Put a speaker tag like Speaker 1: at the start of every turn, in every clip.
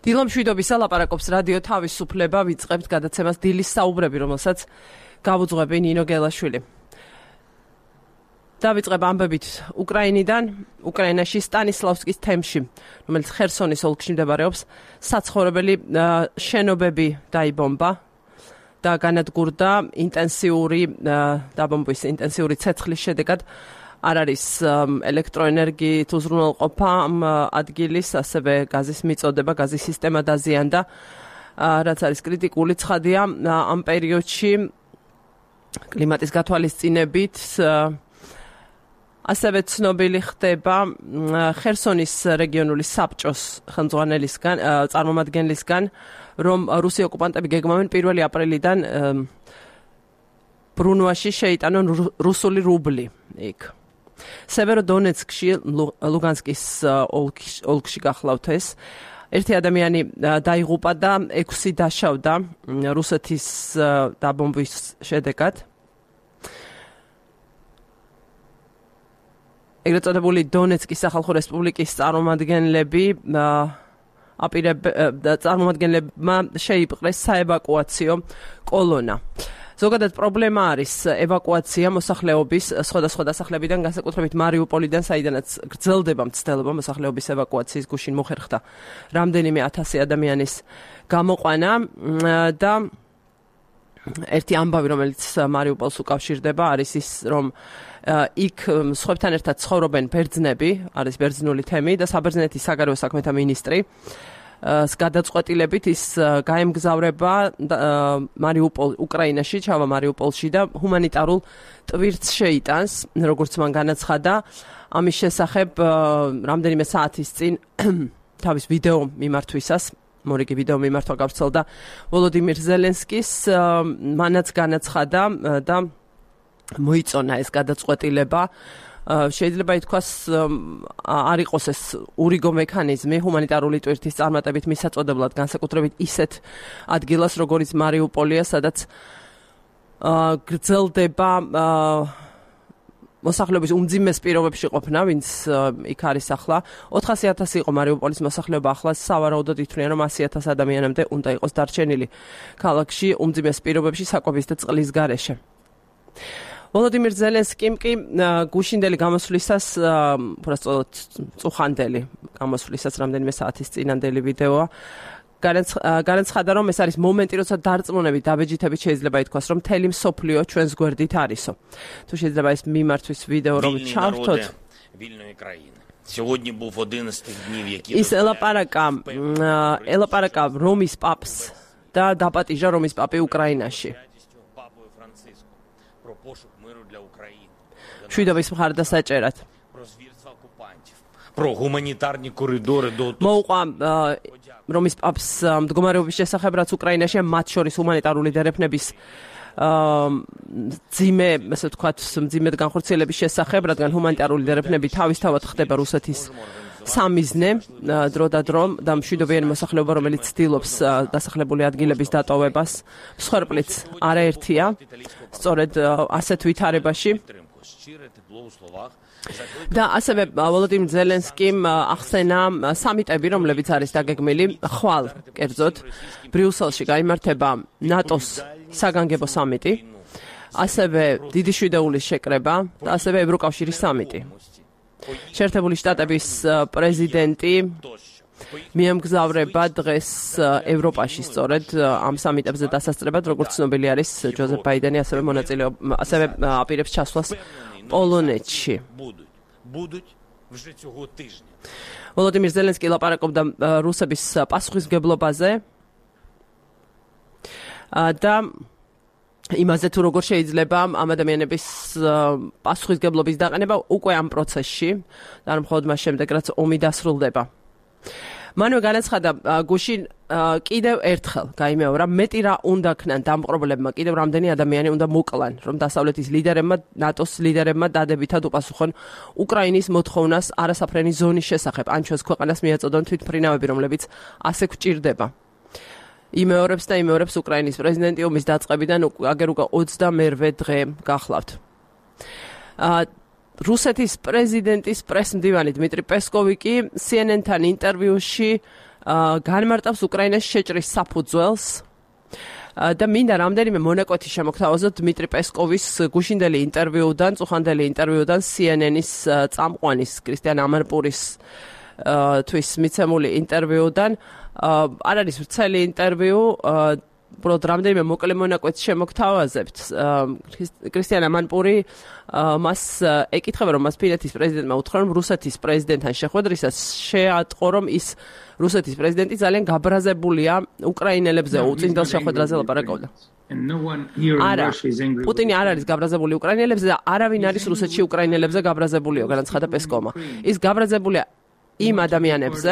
Speaker 1: დილამშვიდობის ლაპარაკობს რადიო თავისუფლება, ვიწყებთ გადაცემას დილის საუბრები, რომელსაც გავუძღვები ნინო გელაშვილი. დავიწყებ ამბებით უკრაინიდან, უკრაინაში სტანისლავსკის თემში, რომელიც ხერსონის ოლქში მდებარეობს, საცხოვრებელი შენობები დაიბომბა და განადგურდა ინტენსიური დაბომბვის ინტენსიური ცეცხლის შედეგად არ არის ელექტროენერგიით უზრუნველყოფა ამ ადგილის, ასევე გაზის მიწოდება, გაზის სისტემა დაზიანდა, რაც არის კრიტიკული ცხადია ამ პერიოდში კლიმატის გათვალისწინებით. ასევე ცნობილი ხდება ხერსონის რეგიონული საბჭოს ხელმძღვანელისგან, წარმომადგენლისგან, რომ რუსი ოკუპანტები გეგმავენ 1 აპრილიდან ბრუნვაში შეიტანონ რუსული რუბლი იქ. სევეროდონეცკში, ლუგანსკის ოლქში გახლავთ ეს. ერთი ადამიანი დაიღუპა და 6 დაშავდა რუსეთის დაბომბვის შედეგად. ეგრეთ წოდებული დონეცკის სახალხო რესპუბლიკის წარმომადგენლებმა შეიპყრეს საევაკუაციო კოლონა. ზოგადად პრობლემა არის ევაკუაცია მოსახლეობის სხვადასხვა დასახლებიდან, განსაკუთრებით მარიუპოლიდან, საიდანაც გრძელდება მცდელობა მოსახლეობის ევაკუაციის გუშინ მოხერხდა რამდენიმე 1000 ადამიანის გამოყვანა და ერთი ამბავი, რომელიც მარიუპოლს უკავშირდება, არის ის, რომ იქ სხვებთან ერთად ცხოვრობენ ბერძნები, არის ბერძნული თემი და საბერძნეთის საგარეო საქმეთა მინისტრი გადაწყვეტილებით ის გაემგზავრება უკრაინაში, ჩავა მარიუპოლში და ჰუმანიტარულ ტვირთს შეიტანს, როგორც მან განაცხადა. ამის შესახებ რამდენიმე საათის წინ თავის ვიდეო მიმართვისას მორიგი ვიდეო მიმართვა გავრცელდა ვოლოდიმირ ზელენსკის, მანაც განაცხადა და მოიწონა ეს გადაწყვეტილება. შეიძლება ითქვას არ იყოს ეს ურიგო მექანიზმი ჰუმანიტარული ტვირთის წარმატებით მისაწოდებლად, განსაკუთრებით ისეთ ადგილას, როგორიც მარიუპოლია, სადაც გრძელდება მოსახლეობის უმძიმეს პირობებში ყოფნა, ვინც იქ არის ახლა. 400,000 იყო მარიუპოლის მოსახლეობა, ახლა სავარაუდოდ ითვლიან, რომ 100,000 ადამიანამდე უნდა იყოს დარჩენილი ქალაქში უმძიმეს პირობებში საკვების და წყლის გარეშე. ვოლოდიმირ ზელენსკიმ კი გუშინდელი გამოსვლისას, უბრალოდ წუხანდელი გამოსვლისას რამდენიმე საათის წინანდელი ვიდეოა, განაცხადა, რომ ეს არის მომენტი, როცა დარწმუნებით, დაბეჯითებით შეიძლება ითქვას, რომ მთელი მსოფლიო ჩვენს გვერდით არისო. თუ შეიძლება ეს მიმართვის ვიდეო რომ ჩავთოთ. ის ელაპარაკა რომის პაპს და დაპატიჟა რომის პაპი უკრაინაში. შვიდობის მხარდა საჭერად. მოუყვა რომის პაპს მდგომარეობის შესახებ, რაც უკრაინაში, მათ შორის ჰუმანიტარული დერეფნების მძიმედ განხორციელების შესახებ, რადგან ჰუმანიტარული დერეფნები თავისთავად ხდება რუსეთის სამიზნე დრო და დრო და მშვიდობიანი მოსახლეობა, რომელიც ცდილობს დასახლებული ადგილების დატოვებას, მსხვერპლიც არაერთია, სწორედ ასეთ ვითარებაში. და ასევე ვოლოდიმირ ზელენსკიმ ახსენა სამიტები, რომლებიც არის დაგეგმილი ხვალ, კერძოდ ბრიუსელში გაიმართება ნატოს საგანგებო სამიტი, ასევე დიდი შვიდეულის შეკრება და ასევე ევროკავშირის სამიტი. შეერთებული შტატების პრეზიდენტი მიემგზავრება დღეს ევროპაში, სწორედ ამ სამიტებზე დასასწრებად, როგორც ცნობილი არის, ჯოზეფ ბაიდენი ასევე აპირებს ჩასვლას პოლონეთში. ვოლოდიმირ ზელენსკი ლაპარაკობდა რუსების პასუხისმგებლობაზე და იმაზე, თუ როგორ შეიძლება ამ ადამიანების პასუხისმგებლობის დაყენება უკვე ამ პროცესში და არ მხოლოდ მას შემდეგ, რაც ომი დასრულდება. მანვე განაცხადა გუშინ კიდევ ერთხელ გაიმეორა, მეტი რა უნდა ქნან დამპყრობლებმა, კიდევ რამდენი ადამიანი უნდა მოკლან, რომ დასავლეთის ლიდერებმა, ნატოს ლიდერებმა დადებითად უპასუხონ უკრაინის მოთხოვნას არასაფრენი ზონის შესახებ, ან ჩვენს ქვეყანას მიაწოდონ თვითმფრინავები, რომლებიც ასე გვჭირდება. იმეორებს და იმეორებს უკრაინის პრეზიდენტი ომის დაწყებიდან აგერ უკვე 28 დღე გახლავთ. რუსეთის პრეზიდენტის პრესმდივანი დმიტრი პესკოვი კი CNN-თან ინტერვიუში განმარტავს უკრაინას შეჭრის საფუძველს და მინდა რამდენიმე მონაკვეთი შემოგთავაზოთ დმიტრი პესკოვის გუშინდელი ინტერვიუდან, წუხანდელი ინტერვიუდან CNN-ის წამყვანის კრისტიან ამანპურის თვის მიცემული ინტერვიუდან. არ არის ვრცელი ინტერვიუ, უბრალოდ რამდენიმე მოკლე მონაკვეთს შემოგთავაზებთ. კრისტიან ამანპური მას ეკითხება, რომ მას ფინეთის პრეზიდენტმა უთხრა, რომ რუსეთის პრეზიდენტთან შეხვედრისას შეატყო, რომ ის რუსეთის პრეზიდენტი ძალიან გაბრაზებულია უკრაინელებზე, უწინდელ შეხვედრაზე ლაპარაკობდა. არა, პუტინი არ არის გაბრაზებული უკრაინელებზე და არავინ არის რუსეთში უკრაინელებზე გაბრაზებულიო, განაცხადა პესკოვმა. ის გაბრაზებულია იმ ადამიანებზე,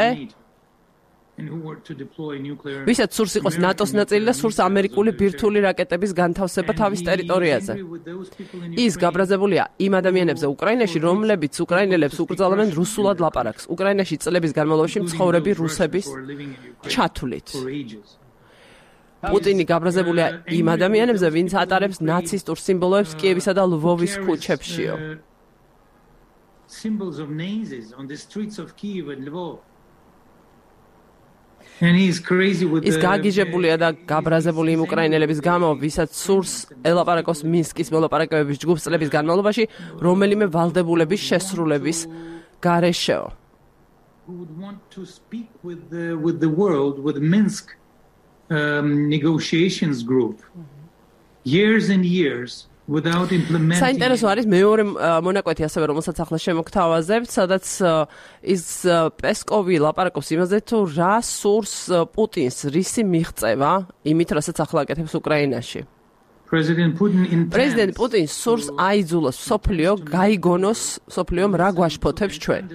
Speaker 1: ვისაც სურს იყოს ნატოს ნაწილი და სურს ამერიკული ბირთვული რაკეტების განთავსება თავის ტერიტორიაზე. ის გაბრაზებულია იმ ადამიანებზე უკრაინაში, რომლებიც უკრაინელებს უკრძალავენ რუსულად ლაპარაკს. უკრაინაში წლების განმავლობაში მცხოვრები რუსების ჩათვლით. პუტინი გაბრაზებულია იმ ადამიანებზე, ვინც ატარებს ნაცისტურ სიმბოლოებს კიევისა და ლვოვის ქუჩებშიო.
Speaker 2: Symbols of Nazis on the streets of Kiev and Lvov. And he is crazy with
Speaker 1: ის გაგიჟებულია და გაბრაზებული იმ უკრაინელების გამო, ვისაც სურს ელაპარაკოს მინსკის მოლაპარაკებების ჯგუფს წლების განმავლობაში, რომელიმე ვალდებულების შესრულების გარეშეო.
Speaker 2: Who would want to speak with the world, with Minsk negotiations group, years and years.
Speaker 1: საინტერესო არის მეორე მონაკვეთი ასევე, რომელსაც ახლა შემოგთავაზებთ, სადაც ის პესკოვი ლაპარაკობს იმაზე, თუ რა სურს პუტინს, რისი მიღწევა იმით, რასაც ახლა აკეთებს უკრაინაში. პრეზიდენტ პუტინს სურს აიძულოს მსოფლიო, გაიგონოს მსოფლიომ რა გვაშფოთებს ჩვენ.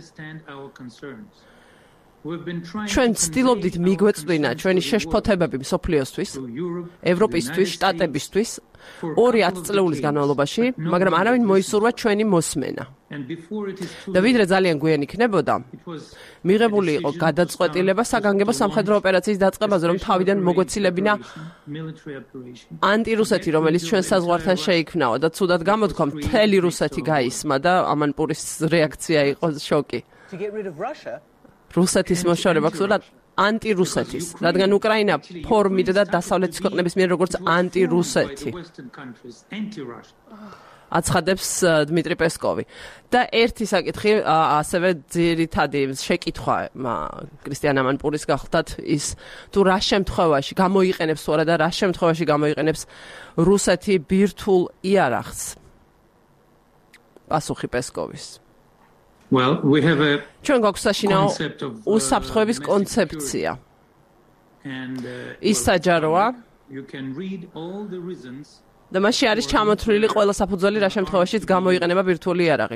Speaker 1: ჩვენ ვცდილობდით მიგვეწვინა ჩვენი შეშფოთებები მსოფლიოსთვის, ევროპისთვის, შტატებისთვის 2 წლეულის განმავლობაში, მაგრამ არავინ მოისურვა ჩვენი მოსმენა. და ვიდრე ძალიან გვიან იქნებოდა, მიღებული იყო გადაწყვეტილება საგანგებო სამხედრო ოპერაციის დაწყებაზე, რომ თავიდან მოგვეცილებინა ანტირუსეთი, რომელიც ჩვენ საზღვართან შეიქმნაო და ცუდად გამოთქვა, მთელი რუსეთი გაისმა და ამანპურის რეაქცია იყო შოკი. რუსეთის მოშორება გსურათ ანტირუსეთის, რადგან უკრაინა ფორმირდა დასავლეთის ქვეყნების მიერ როგორც ანტირუსეთი. აცხადებს დმიტრი პესკოვი. და ერთი საკითხი ასევე ძირითადი შეკითხვა კრისტიან ამანპურის გახლდათ ის თუ რა შემთხვევაში გამოიყენებს თუ არა და რა შემთხვევაში გამოიყენებს რუსეთი ბირთვულ იარაღს. პასუხი პესკოვის.
Speaker 2: Well, we have a
Speaker 1: ჩვენ გვაქვს საშინაო უსაფრთხოების კონცეფცია. ის საჯაროა. და მასში არის ჩამოთვლილი ყველა საფუძველი, რა შემთხვევაშიც გამოიყენება ბირთვული იარაღი.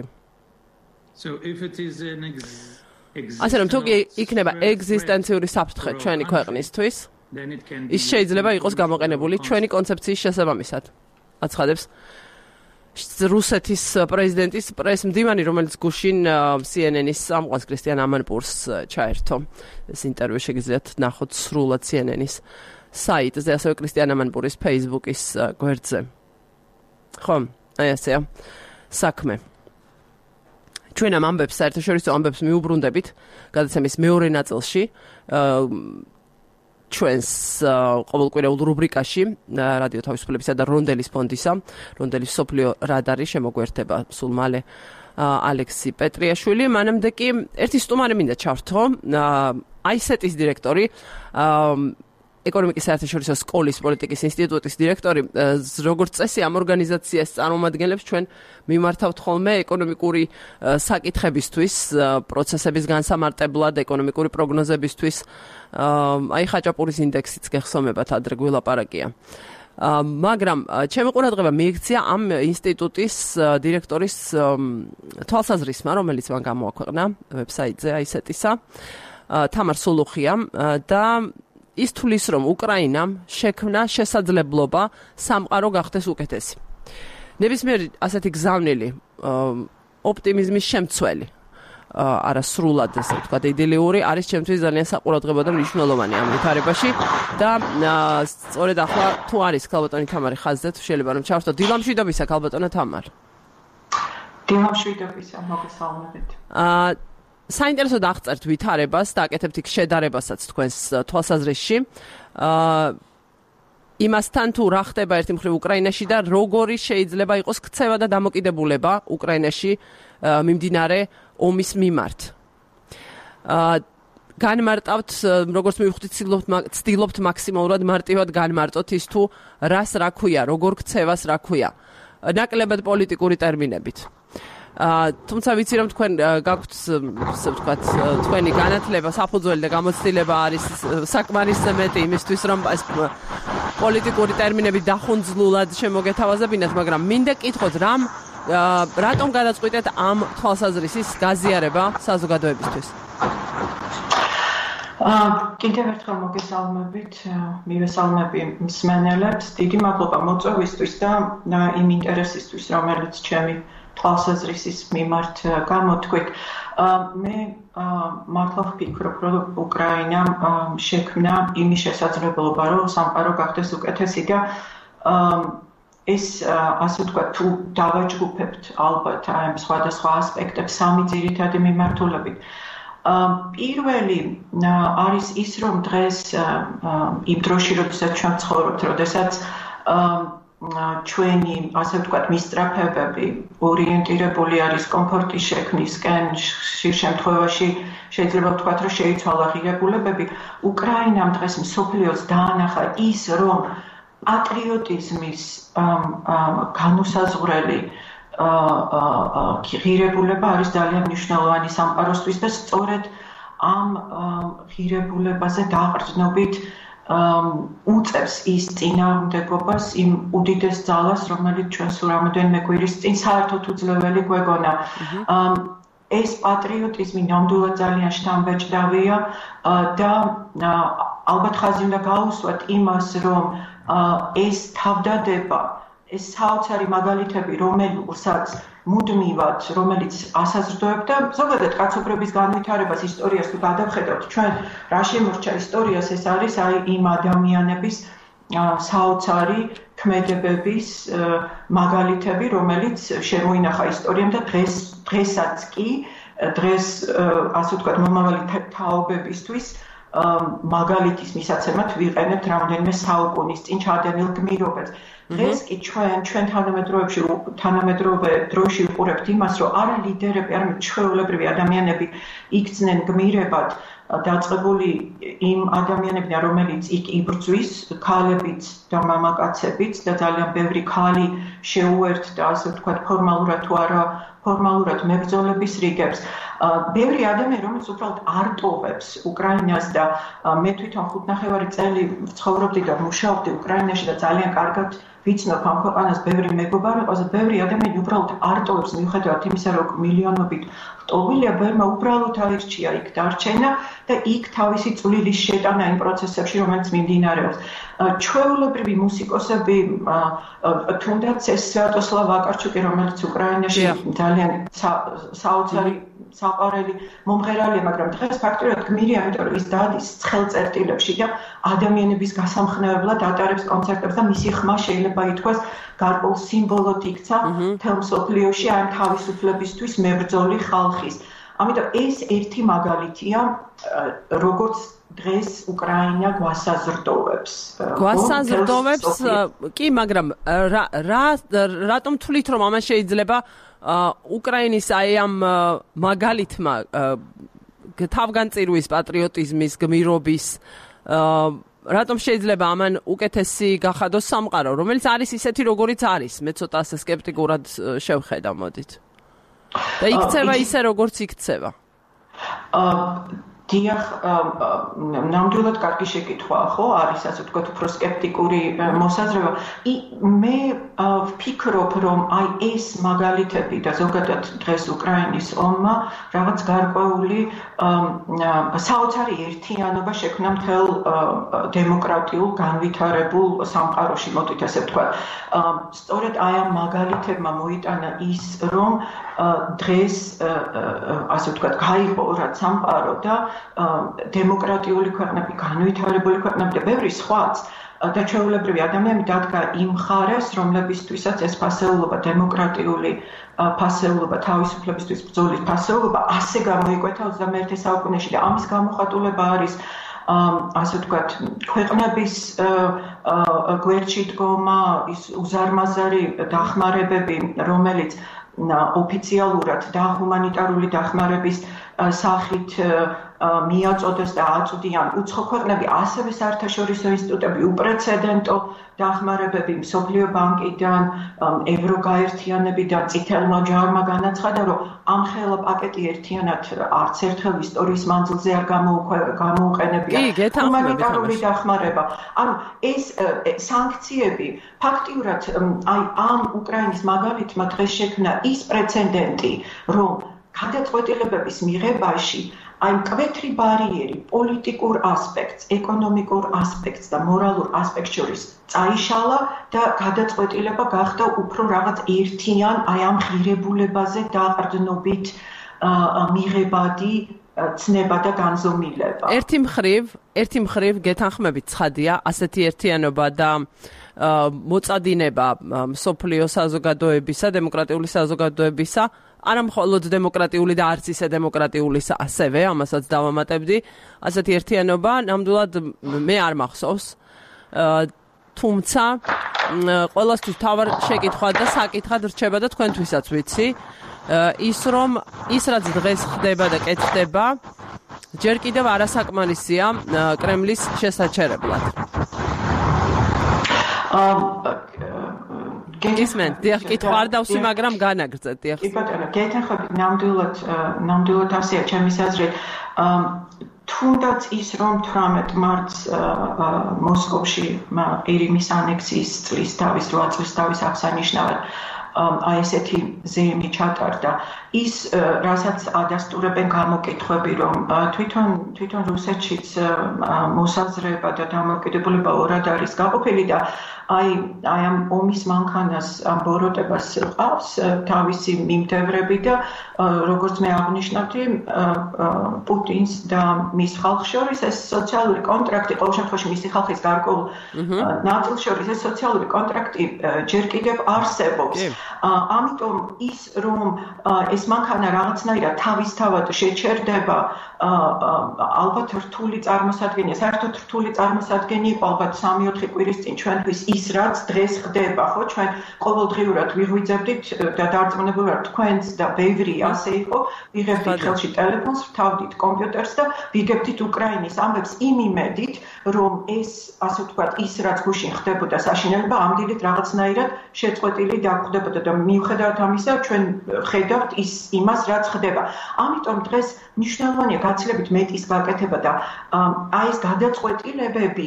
Speaker 1: ასე რომ თუ იქნება ეგზისტენციური საფრთხე ჩვენი ქვეყნისთვის, ის შეიძლება იყოს გამოყენებული ჩვენი კონცეფციის შესაბამისად. აცხადებს რუსეთის პრეზიდენტის პრესმდივანი, რომელიც გუშინ CNN-ის წამყვანს კრისტიან ამანპურს ჩაერთო. ეს ინტერვიუ შეგიძლიათ ნახოთ სრულად CNN-ის საიტზე, ასევე კრისტიან ამანპურის Facebook-ის გვერდზე. ხო, აი ასეა საქმე. ჩვენ ამ ამბებს, საერთაშორისო ამბებს მიუბრუნდებით, გადაცემის მეორე ნაწილში, ჩვენს ყოველკვირეულ რუბრიკაში რადიო თავისუფლებისა და რონდელის ფონდისა, რონდელის სოფლიო რადარი შემოგვერთება სულ მალე ალექსი პეტრიაშვილი. მანამდე კი ერთი სტუმარი მინდა ჩართო, ISET-ის დირექტორი, ეკონომიკის საერთაშორისო სკოლის პოლიტიკის ინსტიტუტის დირექტორი, როგორც წესი ამ ორგანიზაციას წარმომადგენლებს ჩვენ მიმართავთ ხოლმე ეკონომიკური საკითხებისთვის, პროცესების განსამარტებლად, ეკონომიკური პროგნოზებისთვის. აი ხაჭაპურის ინდექსიც გეხსომებათ ადრე გველაპარაკია. მაგრამ ჩემი ყურადღება მიიქცია ამ ინსტიტუტის დირექტორის თვალსაზრისმა, რომელიც მან გამოაქვეყნა ვებსაიტზე ISET-ისა, თამარ სულუხიამ და ის თulis რომ უკრაინამ შექმნა შესაძლებლობა სამყარო გახდეს უკეთესი. ნებისმიერი ასეთი გზავნილი ოპტიმიზმის შემცველი, არასრულად ესე ვთქვათ, იდილიური არის ჩემთვის ძალიან საყურადღებო და მნიშვნელოვანი ამ ვითარებაში და სწორედ ახლა თუ არის ქალბატონი თამარი ხაზზე, თუ შეიძლება რომ ჩავერთო დილამშვიდობისა ქალბატონო თამარ.
Speaker 3: დილამშვიდობისა, მოგესალმებით.
Speaker 1: საინტერესოდ აღწერთ ვითარებას და აკეთებთ იქ შედარებასაც თქვენს თვალსაზრისში. იმასთან თუ რა ხდება ერთი მხრივ უკრაინაში და როგორი შეიძლება იყოს ქცევა და დამოკიდებულება უკრაინაში მიმდინარე ომის მიმართ. განმარტავთ, როგორც მივხვდით, ცდილობთ მაქსიმალურად მარტივად განმარტოთ ის თუ რას რა ქვია, როგორ ქცევას რა ქვია. ნაკლებად პოლიტიკური ტერმინებით. თუმცა ვიცი რომ თქვენ გაქვთ ასე ვთქვათ თქვენი განათლება საფუძველი და გამოცდილება არის საკმარისი მეტი იმისთვის რომ ეს პოლიტიკური ტერმინები დახუნძლულად შემოგეთავაზებინათ, მაგრამ მინდა კითხოთ რატომ გადაწყვიტეთ ამ თვალსაზრისის გაზიარება საზოგადოებისთვის?
Speaker 3: კიდევ ერთხელ მოგესალმებით, მივესალმები მსმენელებს, დიდი მადლობა მოწვევისთვის და იმ ინტერესისთვის, რომელიც ჩემი თვალსაზრისის მიმართ გამოთქვით. მე მართლა ვფიქრობ, რომ უკრაინამ შექმნა იმის შესაძლებლობა, რომ სამყარო გახდეს უკეთესი და ეს ასე ვთქვათ, თუ დავაჯგუფებთ ალბათ ამ სხვადასხვა ასპექტებს სამი ძირითადი მიმართულებით. პირველი არის ის, რომ დღეს იმ დროში, როდესაც ჩვენ ცხოვრობთ, როდესაც ჩვენი, ასე ვთქვათ, მისწრაფებები ორიენტირებული არის კომფორტის შექმნისკენ, ხშირ შემთხვევაში შეიძლება ვთქვათ, რომ შეიცვალა ღირებულებები, უკრაინამ დღეს მსოფლიოს დაანახა ის, რომ პატრიოტიზმის განუსაზღვრელი ღირებულება არის ძალიან მნიშვნელოვანი სამყაროსთვის და სწორედ ამ ღირებულებაზე დაყრდნობით უწევს ის წინააღმდეგობას იმ უდიდეს ძალას, რომელიც ჩვენ სულ რამოდენიმე კვირის წინ საერთოდ უძლეველი გვეგონა. ეს პატრიოტიზმი ნამდვილად ძალიან შთამბეჭდავია და ალბათ ხაზი უნდა გაუსვათ იმას, რომ ეს თავდადება, ეს საოცარი მაგალითები, რომელიც ასაზრდოებდა ზოგადად კაცობრიობის განვითარებას, ისტორიას თუ გადავხედავთ, ჩვენ რა შემორჩა ისტორიას, ეს არის იმ ადამიანების საოცარი ქმედებების მაგალითები, რომელიც შემოინახა ისტორიამ და დღესაც კი, ასე ვთქვათ, მომავალი თაობებისთვის მაგალითის მისაცემად ვიყენებთ რამდენიმე საუკუნის წინ ჩადენილ გმირობებს. დღეს კი ჩვენ თანამედროვე დროში ვუყურებთ იმას, რომ არა ლიდერები, არამედ ჩვეულებრივი ადამიანები იქცნენ გმირებად დაწყებული იმ ადამიანებიდან, რომელიც იქ იბრძვის, ქალებიც და მამაკაცებიც და ძალიან ბევრი ქალი შეუერთდა, ასე ვთქვათ, ფორმალურად თუ არა ფორმალურად მებრძოლების რიგებს. ბევრი ადამიანი, რომელიც უბრალოდ არტოვებს უკრაინას და მე თვითონ 5.5 წელი ცხოვრობდი და მუშაობდი უკრაინაში და ძალიან კარგად ვიცნობ ამ ქვეყანას, ბევრი მეგობარი ყავს და ბევრი ადამიანი უბრალოდ არტოვებს მიუხედავად იმისა, რომ მილიონობით რტოვილია, ბევრმა უბრალოდ აირჩია იქ დარჩენა და იქ თავისი წვლილის შეტანა იმ პროცესებში, რომელიც მიმდინარეობს. ჩვეულებრივი მუსიკოსები, თუნდაც ეს სვიატოსლავ ვაკარჩუკი, რომელიც უკრაინაში ძალიან საოცარი საყვარელი მომღერალია, მაგრამ დღეს ფაქტობრივად გმირია, იმიტომ რომ ის დადის ცხელ წერტილებში და ადამიანების გასამხნევებლად ატარებს კონცერტებს და მისი ხმა შეიძლება ითქვას გარკვეულ სიმბოლოდ იქცა მთელ მსოფლიოში ამ თავისუფლებისთვის მებრძოლი ხალხის. ამიტომ ეს ერთი მაგალითია, როგორც დღეს უკრაინა გვასაზრდოვებს.
Speaker 1: კი, მაგრამ რატომ თვლით, რომ ამან შეიძლება უკრაინის ამ მაგალითმა თავგანწირვის, პატრიოტიზმის, გმირობის რატომ შეიძლება ამან უკეთესი გახადოს სამყარო, რომელიც არის ისეთი, როგორიც არის? მე ცოტა ასე სკეპტიკურად შევხედავ, მოდით. და იქცევა ისე, როგორც იქცევა. დიახ, ნამდვილად კარგი შეკითხვაა, ხო? არის ასე ვთქვათ, უფრო სკეპტიკური მოსაზრება. მე ვფიქრობ, რომ აი ეს მაგალითები და ზოგადად დღეს უკრაინის ომმა რაღაც გარკვეული საოცარი ერთიანობა შექმნა მთელ დემოკრატიულ განვითარებულ სამყაროში, მოდით ასე ვთქვათ. სწორედ აი ამ მაგალითებმა მოიტანა ის, რომ დღეს ასე ვთქვათ, გაიყო რაც სამყარო და დემოკრატიული ქვეყნები, განვითარებული ქვეყნები და ბევრი სხვაც
Speaker 3: და ჩვეულებრივი ადამიანი დადგა იმ მხარეს, რომლებისთვისაც ეს ფასეულობა დემოკრატიული ფასეულობა, თავისუფლებისთვის ბრძოლის ფასეულობა ასე გამოიკვეთა 21 საუკუნეში და ამის გამოხატულება არის ასე ვთქვათ, ქვეყნების გვერდში დგომა, ის უზარმაზარი დახმარებები, რომელიც ოფიციალურად და ჰუმანიტარული დახმარების სახით მიაწოდეს და აწვდიან უცხო ქვეყნები, ასევე საერთაშორისო ინსტიტუტები, უპრეცედენტო დახმარებები მსოფლიო ბანკიდან, ევროგაერთიანებიდან, წითელმა ჯარმა განაცხადა, რომ ამ ხელა პაკეტი ერთიანად არც ერთხელ ისტორიის მანძილზე არ გამოუყენებია. ჰუმანიტარული დახმარება. ანუ ეს სანქციები ფაქტიურად ამ უკრაინის მაგალითმა დღეს შექმნა ის პრეცედენტი, რომ გადაწყვეტილებების მიღებაში აი მკვეთრი ბარიერი პოლიტიკურ ასპექტს, ეკონომიკურ ასპექტს და მორალურ ასპექტს შორის წაიშალა და გადაწყვეტილება გახდა უფრო რაღაც ერთიან აი ამ ღირებულებაზე დაყრდნობით მიღებადი ცნება და განზომილება. ერთი მხრივ გეთანხმებით ცხადია ასეთი ერთიანობა და მოწადინება მსოფლიო საზოგადოებისა, დემოკრატიული საზოგადოებისა არა მხოლოდ დემოკრატიული და არც ისე დემოკრატიულისა ასევე, ამასაც დავამატებდი, ასეთი ერთიანობა ნამდვილად მე არ მახსოვს. თუმცა ყველასთვის თავარ შეკითხვა და საკითხად რჩება და თქვენთვისაც ვიცი, ის რაც დღეს ხდება და კეთდება, ჯერ კიდევ არასაკმარისია კრემლის შესაჩერებლად. გესმენთ, დიახ, კითხვა არ დავსვი, მაგრამ განაგრძეთ, დიახ. კი ბატონო, გეთანხმებით, ნამდვილად ასეა ჩემის აზრით. თუნდაც ის, რომ 18 მარტს მოსკოვში ყირიმის ანექსიის წლის თავის 8 წლის თავის აღსანიშნავად აი ესეთი ზეიმი ჩატარდა. ის რასაც ადასტურებენ გამოკითხვები, რომ თვითონ რუსეთშიც მოსაზრება და დამოუკიდებულება ორად არის გაყოფილი და აი ამ ომის მანქანას ამ ბოროტებას ყავს თავისი მიმდევრები და როგორც მე აღნიშნავდი, პუტინს და მის ხალხს შორის ეს სოციალური კონტრაქტი, ყოველ შემთხვევაში მისი ხალხის გარკვეულ ნაწილს შორის ეს სოციალური კონტრაქტი ჯერ კიდევ არსებობს. ამიტომ ის რომ ეს მანქანა რაღაცნაირად თავისთავად შეჩერდება, ალბათ რთული წარმოსადგენია, საერთოდ რთული წარმოსადგენი იყო ალბათ 3-4 კვირის წინ ჩვენთვის ის რაც დღეს ხდება, ხო, ჩვენ ყოველდღიურად ვიღვიძებდით და დარწმუნებულად თქვენს და ბევრი ასე იყო, ვიღებდით ხელში ტელეფონს, ვთავდით კომპიუტერს და ვიგებდით უკრაინის ამბებს იმ იმედით, რომ ეს ასე ვთქვათ, ის რაც გუშინ ხდებოდა საშინელება, ამ დილით რაღაცნაირად შეწყვეტილი დაგვხდებოდა და მიუხედავად ამისა, ჩვენ ხედავთ იმას, რაც ხდება. ამიტომ დღეს მნიშვნელოვანია გაცილებით მეტის გაკეთება და აი ეს გადაწყვეტილებები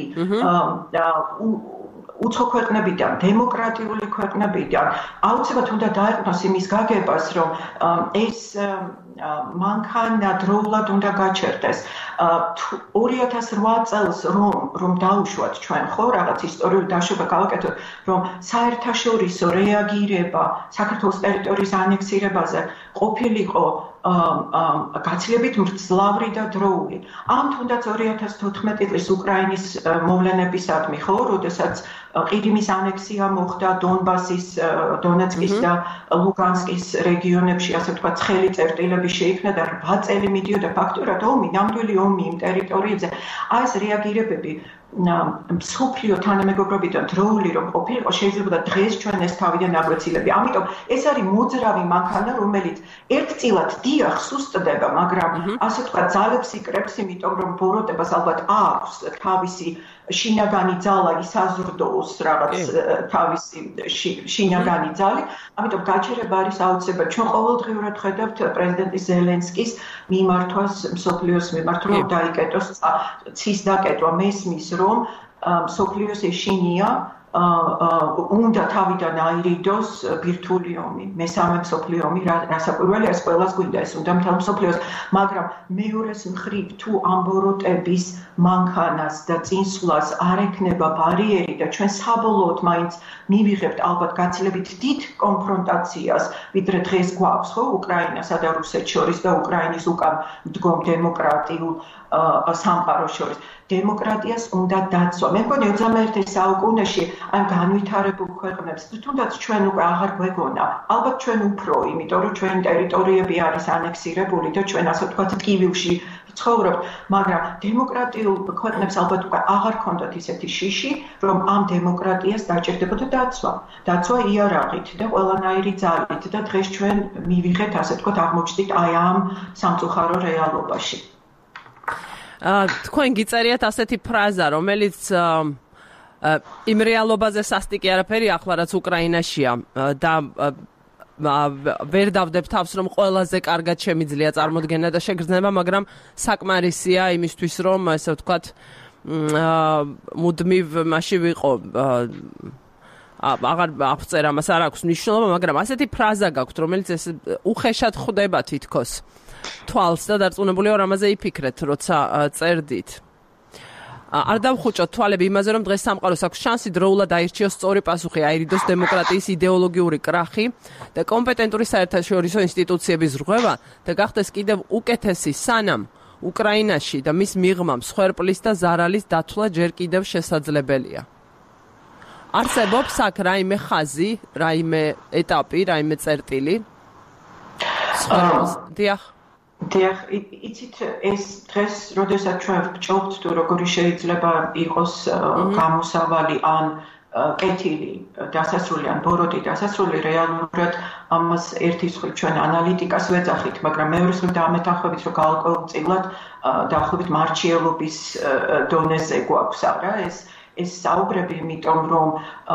Speaker 3: უცხო ქვეყნებიდან, დემოკრატიული ქვეყნებიდან აუცილებლად უნდა დაეყნოს იმის გაგებას, რომ ეს მანქანა დროულად უნდა გაჩერდეს. 2008 წელს რომ დაუშვათ ჩვენ, ხო, რაღაც ისტორიული დაშვება გავაკეთოთ, რომ საერთაშორისო რეაგირება საქართველოს ტერიტორიის ანექსირებაზე ყოფილიყო გაცილებით მძლავრი და დროული. ამ თუნდაც 2014 წლის უკრაინის მოვლენებისადმი, ხო, როდესაც ყირიმის ანექსია მოხდა დონბასის, დონეცკის და ლუგანსკის რეგიონებში, ასე ვთქვათ, ცხელი წერტილები შეიქმნა და 8 წელი მიდიოდა ფაქტურად ომი, ნამდვილი ომი იმ ტერიტორიებზე. აი ეს რეაგირებები მსოფლიო თანამეგობრობიდან დროული რომ ყოფილიყო, შეიძლება დღეს ჩვენ ეს თავიდან აგვეცილები. ამიტომ ეს არის მოძრავი მანქანა, რომელიც ერთწილად დიახ სუსტდება, მაგრამ ასე ვთქვათ, ძალებს იკრებს, იმიტომ რომ ბოროტებას ალბათ აქვს თავისი შინაგანი ძალა ისაზრდოს რაღაც თავისი შინაგანი ძალი, ამიტომ გაჩერება არის აუცილებელი. ჩვენ ყოველდღიურად ხედავთ პრეზიდენტი ზელენსკის მიმართვას მსოფლიოს მიმართ, რომ დაიკეტოს ცის დაკეტვა, მესმის რომ მსოფლიოს ეშინია უნდა თავიდან აირიდოს ბირთვული ომი, მესამე მსოფლიო ომი, რასაკვირველია, ეს ყველას გვინდა, ეს უნდა მთელ მსოფლიოს, მაგრამ მეორეს მხრივ თუ ამ ბოროტების მანქანას და წინსვლას არ ექნება ბარიერი და ჩვენ საბოლოოდ მაინც მივიღებთ ალბათ გაცილებით დიდ კონფრონტაციას, ვიდრე დღეს გვაქვს, ხო, უკრაინასა და რუსეთს შორის და უკრაინის უკან მდგომ დემოკრატიულ სამყაროს შორის. დემოკრატიას უნდა დაცვა. მე მგონი 21 საუკუნეში ამ განვითარებულ ქვეყნებს თუნდაც ჩვენ უკვე აღარ გვეგონა. ალბათ ჩვენ უფრო, იმიტომ რომ ჩვენი ტერიტორიები არის ანექსირებული და ჩვენ ასე ვთქვათ ტკივილში ცხოვრობთ, მაგრამ დემოკრატიულ ქვეყნებს ალბათ უკვე აღარ ქონდათ ისეთი შიში, რომ ამ დემოკრატიას დაჭირდებოდა დაცვა. დაცვა იარაღით და ყველანაირი ძალით და დღეს ჩვენ მივიღეთ ასე ვთქვათ აღმოჩნდით აი ამ სამწუხარო რეალობაში.
Speaker 1: თქვენ გიწერიათ ასეთი ფრაზა, რომელიც იმ რეალობაზე სასტიკი არაფერი ახლა რაც უკრაინაშია და ვერ დავდებ თავს რომ ყველაზე კარგად შემიძლია წარმოდგენა და შეგრძნება, მაგრამ საკმარისია იმისთვის რომ ასე ვთქვათ მუდმივ მასში ვიყო აღარ აღწერა მას არ აქვს მნიშვნელობა, მაგრამ ასეთი ფრაზა გაქვთ, რომელიც ეს უხეშად ხვდება თითქოს თვალს და დარწმუნებული ვარ ამაზე იფიქრეთ, როცა წერდით. არ დავხუჭოთ თვალები იმაზე, რომ დღეს სამყაროს აქვს შანსი დროულად აირჩიოს სწორი პასუხი, აირიდოს დემოკრატიის იდეოლოგიური კრახი და კომპეტენტური საერთაშორისო ინსტიტუციების რღვევა და გახდეს კიდევ უკეთესი, სანამ უკრაინაში და მის მიღმა მსხვერპლის და ზარალის დათვლა ჯერ კიდევ შესაძლებელია. არსებობს აქ რაიმე ხაზი, რაიმე ეტაპი, რაიმე წერტილი? დიახ.
Speaker 3: დიახ, იცით ეს დღეს, როდესაც ჩვენ ვგჭობთ თუ როგორი შეიძლება იყოს გამოსავალი ან კეთილი დასასრული ან ბოროტი დასასრული, რეალურად ამას ერთის მხრივ ჩვენ ანალიტიკას ვეძახით, მაგრამ მეორეს მხრივ დამეთანხმებით, რომ გაურკვევლწილად დაახლოებით მარჩიელობის დონეზე გვაქვს არა ეს საუბრები, იმიტომ რომ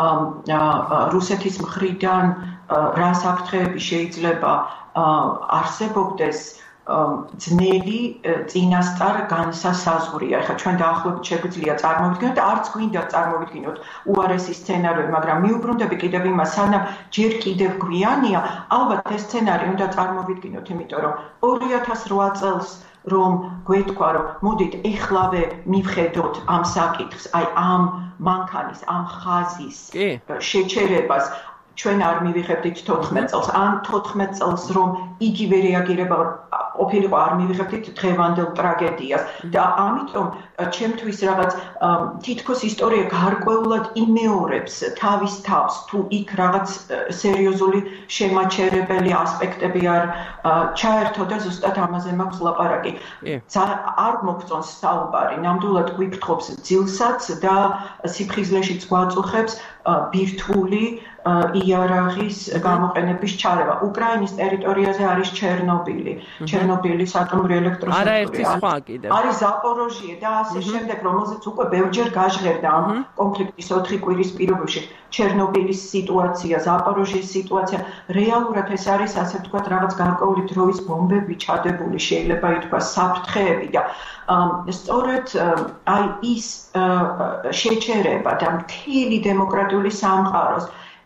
Speaker 3: რუსეთის მხრიდან რა საფრთხეები შეიძლება არსებობდეს ძნელი წინასწარ განსასაზღვრია. ეხლა ჩვენ დაახლოებით შეგვიძლია წარმოვიდგინოთ და არც გვინდა წარმოვიდგინოთ უარესი სცენარები, მაგრამ მიუბრუნდები კიდევ იმას, სანამ ჯერ კიდევ გვიანია, ალბათ ეს სცენარი უნდა წარმოვიდგინოთ, იმიტომ რომ 2008 წელს რომ გვეთქვა, რომ მოდით ეხლავე მივხედოთ ამ საკითხს, აი ამ მანქანის, ამ ხაზის შეჩერებას, ჩვენ არ მივიღებდით 14 წელს, ან 14 წელს რომ იგივე რეაგირება ყოფილიყო არ მივიღებდით დღევანდელ ტრაგედიას და ამიტომ ჩემთვის რაღაც თითქოს ისტორია გარკვეულად იმეორებს თავის თავს, თუ იქ რაღაც სერიოზული შემაჩერებელი ასპექტები არ ჩაერთო და ზუსტად ამაზე მაქვს ლაპარაკი. არ მოგწონს საუბარი, ნამდვილად გვიფრთხობს ძილსაც და სიფხიზლეშიც გვაწუხებს ბირთვული იარაღის გამოყენების ჩარევა. უკრაინის ტერიტორიაზე არის ჩერნობილის ატომური ელექტროსადგური. არის ზაპოროჟიე და ასე შემდეგ, რომელზეც უკვე ბევრჯერ გაჟღერდა ამ კონფლიქტის 4 კვირის პირობებში. ჩერნობილის სიტუაცია, ზაპოროჟიეს სიტუაცია, რეალურად ეს არის ასე ვთქვათ რაღაც გარკვეული დროის ბომბები ჩადებული, შეიძლება ითქვას საფრთხეები და სწორედ აი ის შეჩერება და მთელი დემოკრატიული სამყაროს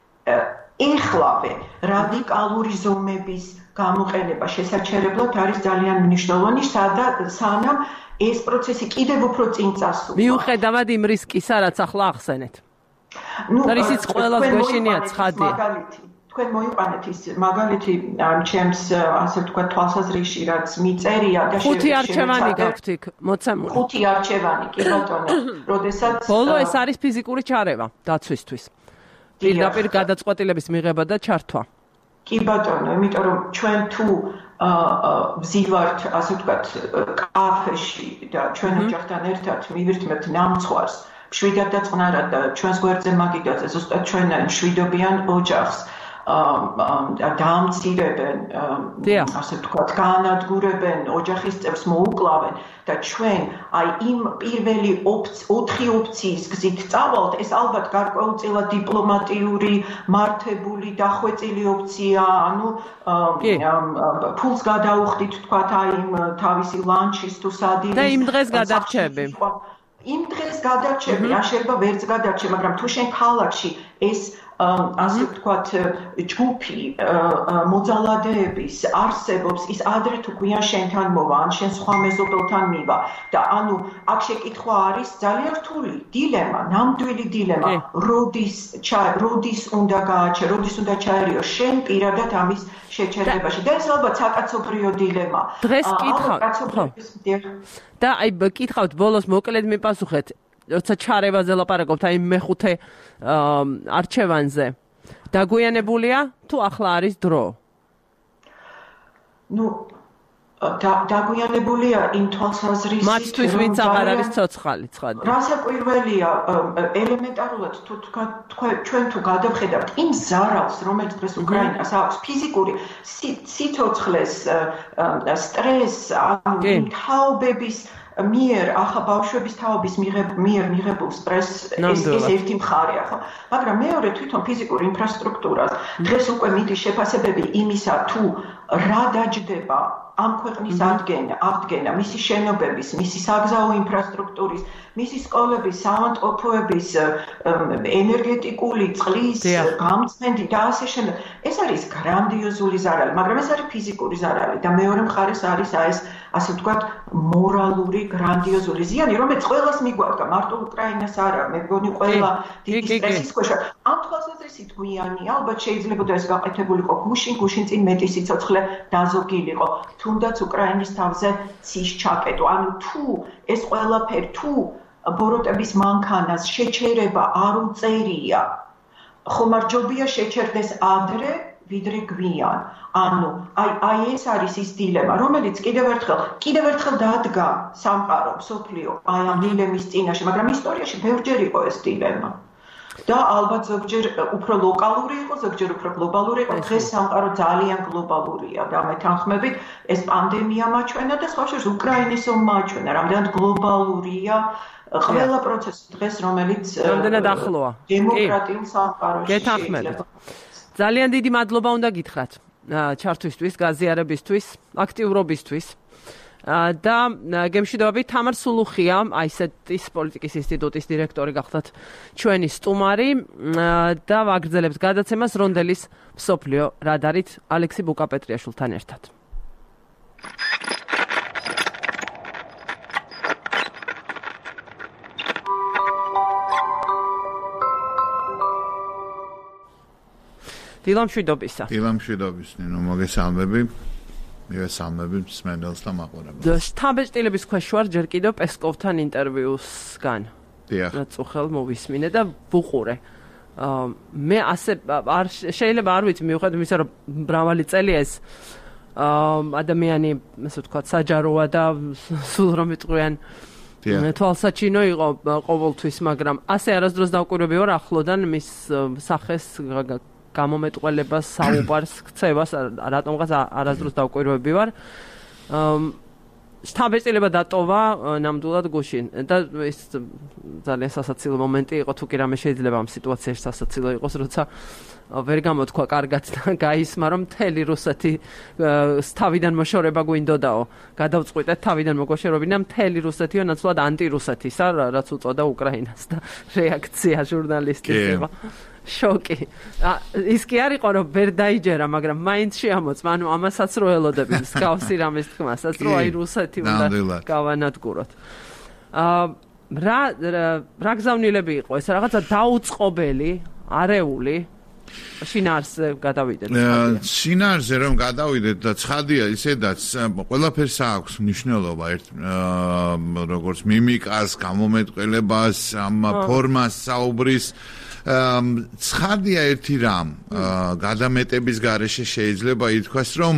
Speaker 3: ეხლავე რადიკალური ზომების გამოყენება შესაჩერებლად არის ძალიან მნიშვნელოვანი, სანამ ეს პროცესი კიდევ უფრო წინ წასულა.
Speaker 1: მიუხედავად იმ რისკისა, რაც ახლა ახსენეთ. და ისიც ყველას გვეშინია ცხადია.
Speaker 3: თქვენ მოიყვანეთ ის მაგალითი ჩემს ასე ვთქვათ თვალსაზრისში, რაც მიწერია და
Speaker 1: ხუთი არჩევანი გაქვთ იქ მოცემული.
Speaker 3: ხუთი არჩევანი, კი ბატონო, როდესაც
Speaker 1: ბოლო ეს არის ფიზიკური ჩარევა დაცვისთვის. პირდაპირ გადაწყვეტილების მიღება და ჩართვა.
Speaker 3: კი ბატონო, იმიტომ რომ ჩვენ თუ ვზივართ, ასე ვთქვათ, კაფეში და ჩვენ ოჯახთან ერთად მივირთმევთ ნამცხვარს, მშვიდად და წყნარად და ჩვენს გვერდზე მაგიდაზე ზუსტად ჩვენ მშვიდობიან ოჯახს დაამცირებენ, ასე ვთქვათ, გაანადგურებენ, ოჯახის წევრს მოუკლავენ და ჩვენ აი იმ პირველი 4 ოფციის გზით წავალთ, ეს ალბათ გარკვეულწილად დიპლომატიური, მართებული, დახვეწილი ოფცია, ანუ ფულს გადაუხდით, ვთქვათ, აი იმ თავისი ლანჩის თუ სადილის
Speaker 1: და იმ დღეს გადარჩები.
Speaker 3: იმ დღეს გადარჩები, ან შეიძლება ვერც გადარჩე, მაგრამ თუ შენ ქალაქში ეს ასე ვთქვათ, ჯგუფი მოძალადეების არსებობს, ის ადრე თუ გვიან შენთან მოვა, ან შენ სხვა მეზობელთან მივა და ანუ აქ შეკითხვა არის ძალიან რთული დილემა, ნამდვილი დილემა, როდის უნდა გააჩერო, როდის უნდა ჩაერიო შენ პირადად ამის შეჩერებაში და ეს ალბათ საკაცობრიო დილემა.
Speaker 1: დღეს და აი გითხავთ ბოლოს მოკლედ მიპასუხეთ, როცა ჩარევაზე ლაპარაკობთ აი მეხუთე არჩევანზე. დაგვიანებულია თუ ახლა არის დრო?
Speaker 3: ნუ დაგვიანებულია იმ თვალსაზრისით,
Speaker 1: მათთვის ვინც აღარ არის ცოცხალი ცხადი.
Speaker 3: რასაკვირველია, ელემენტარულად ჩვენ თუ გადავხედავთ იმ ზარალს, რომელიც დღეს უკრაინას აქვს, ფიზიკური სიცოცხლეს, სტრესს, ანუ იმ თაობების მიერ ახლა ბავშვების თაობის მიერ მიღებულ სტრესს ეს ერთი მხარეა, ხო? მაგრამ მეორე თვითონ ფიზიკურ ინფრასტრუქტურას დღეს უკვე მიდის შეფასებები იმისა, თუ რა დაჯდება ამ ქვეყნის აღდგენა, მისი შენობების, მისი საგზაო ინფრასტრუქტურის, მისი სკოლების, საავადმყოფოების, ენერგეტიკული წყლის გამწმენდი და ასე შემდეგ. ეს არის გრანდიოზული ზარალი, მაგრამ ეს არის ფიზიკური ზარალი და მეორე მხარეს არის ეს ასე ვთქვათ, მორალური გრანდიოზული ზიანი, რომელიც ყველას მიგვადგა, მარტო უკრაინას არა, მე მგონი ყველა დიდი სტრესის ქვეშა. ამ თვალსაზრისით გვიანია, ალბათ შეიძლება ეს გაკეთებულიყო გუშინ წინ მეტი სიცოცხლე დაზოგილიყო, თუნდაც უკრაინის თავზე ცის ჩაკეტვა. ანუ თუ ეს ყველაფერი, თუ ბოროტების მანქანას შეჩერება არ უწერია, ხომარჯობია შეჩერდეს ადრე, ვიდრე გვიან. ანუ აი ეს არის ის დილემა, რომელიც კიდევ ერთხელ დადგა სამყარო, მსოფლიო აი ამ დილემის წინაშე, მაგრამ ისტორიაში ბევრჯერ იყო ეს დილემა. და ალბათ ზოგჯერ უფრო ლოკალური იყო, ზოგჯერ უფრო გლობალური იყო. დღეს სამყარო ძალიან გლობალურია და მე თანხმებით ეს პანდემია მაჩვენა და სხვა შორის უკრაინის ომი მაჩვენა, რამდენად გლობალურია ყველა პროცესი დღეს, რომელიც
Speaker 1: რამდენად ახლოა
Speaker 3: დემოკრატიულ სამყაროში.
Speaker 1: გეთანხმებით. ძალიან დიდი მადლობა უნდა გითხრათ ჩართვისთვის, გაზიარებისთვის, აქტიურობისთვის. და გემშვიდობებით თამარ სულუხია, ICT-ის პოლიტიკის ინსტიტუტის დირექტორი გახდათ ჩვენი სტუმარი და ვაგრძელებთ გადაცემას რონდელის მსოფლიო რადარით ალექსი ბუკაპეტრიაშვილთან ერთად. დილამშვიდობისა.
Speaker 4: დილამშვიდობის, ნინო, მოგესალმები. მივესალმები მსმენელს და მაყურებელს.
Speaker 1: შთაბეჭდილების ქვეშ ვარ ჯერ კიდევ პესკოვთან ინტერვიუსგან.
Speaker 4: დიახ.
Speaker 1: წუხელ მოვისმინე და ვუყურე. მე ასე შეიძლება არ ვიცი მიუხედავად იმისა, რომ მრავალი წელია ეს ადამიანი, ასე ვთქვათ, საჯაროა და სულ რომ იტყვიან თვალსაჩინო იყო ყოველთვის, მაგრამ ასე არასდროს დავკვირვები ვარ ახლოდან მის სახეს გამომეტყველებას, საუბარს, ქცევას, რატომღაც არასდროს დავკვირვები ვარ. შთაბეჭდილება დატოვა ნამდვილად გუშინ და ეს ძალიან სასაცილო მომენტი იყო, თუ კი რამე შეიძლება ამ სიტუაციაში სასაცილო იყოს, როცა ვერ გამოთქვა კარგად და გაისმა, რომ მთელი რუსეთი თავიდან მოშორება გვინდოდაო. გადავწყვიტეთ თავიდან მოგოშორებინა მთელი რუსეთიო, ნაცვლად ანტირუსეთისა, რაც უწოდა უკრაინას და რეაქცია ჟურნალისტის იყო. შოკი. ის კი არ იყო, რომ ვერ დაიჯერა, მაგრამ მაინც შეამოწმა, ანუ ამასაც რო ელოდები, მსგავსი რამის თქმასაც, რომ აი რუსეთი უნდა გავანადგუროთ. რა გზავნილები იყო ეს? რაღაცა დაუწყობელი, არეული შინაარსზე გადავიდეთ.
Speaker 4: შინაარსზე რომ გადავიდეთ და ცხადია ისედაც ყველაფერს აქვს მნიშვნელობა, როგორც მიმიკას, გამომეტყველებას, ამ ფორმას, საუბრის ცხადია ერთი რამ, გადამეტების გარეშე შეიძლება ითქვას, რომ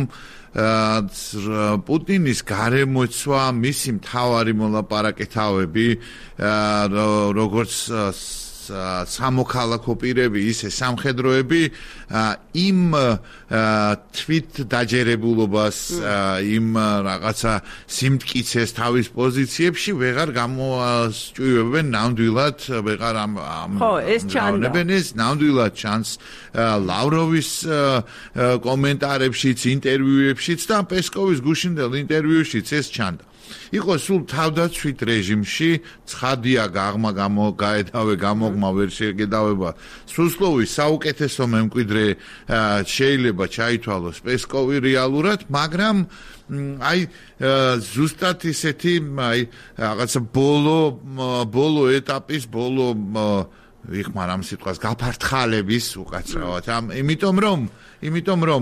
Speaker 4: პუტინის გარემოცვა, მისი მთავარი მოლაპარაკე თავები, როგორც სამოქალაქო პირები, ისე სამხედროები იმ თვით დაჯერებულობას, იმ რაღაცა სიმტკიცეს თავის პოზიციებში ვეღარ გამოსჭვივებენ ნამდვილად, ვეღარ ამბობენ ეს ნამდვილად ჩანს ლავროვის კომენტარებშიც, ინტერვიუებშიც და პესკოვის გუშინდელ ინტერვიუშიც ეს ჩანდა. იყო სულ თავდაცვით რეჟიმში, ცხადია გაედავე გამოგმა ვერ შეგედავება სუსლოვის საუკეთესო მემკვიდრე შეიძლება ჩაითვალოს პესკოვი რეალურად, მაგრამ აი ზუსტად ისეთი აი რაღაცა ბოლო ეტაპის ვიხმარ ამ სიტყვას გაფართხალების უკაცრავად იმიტომ რომ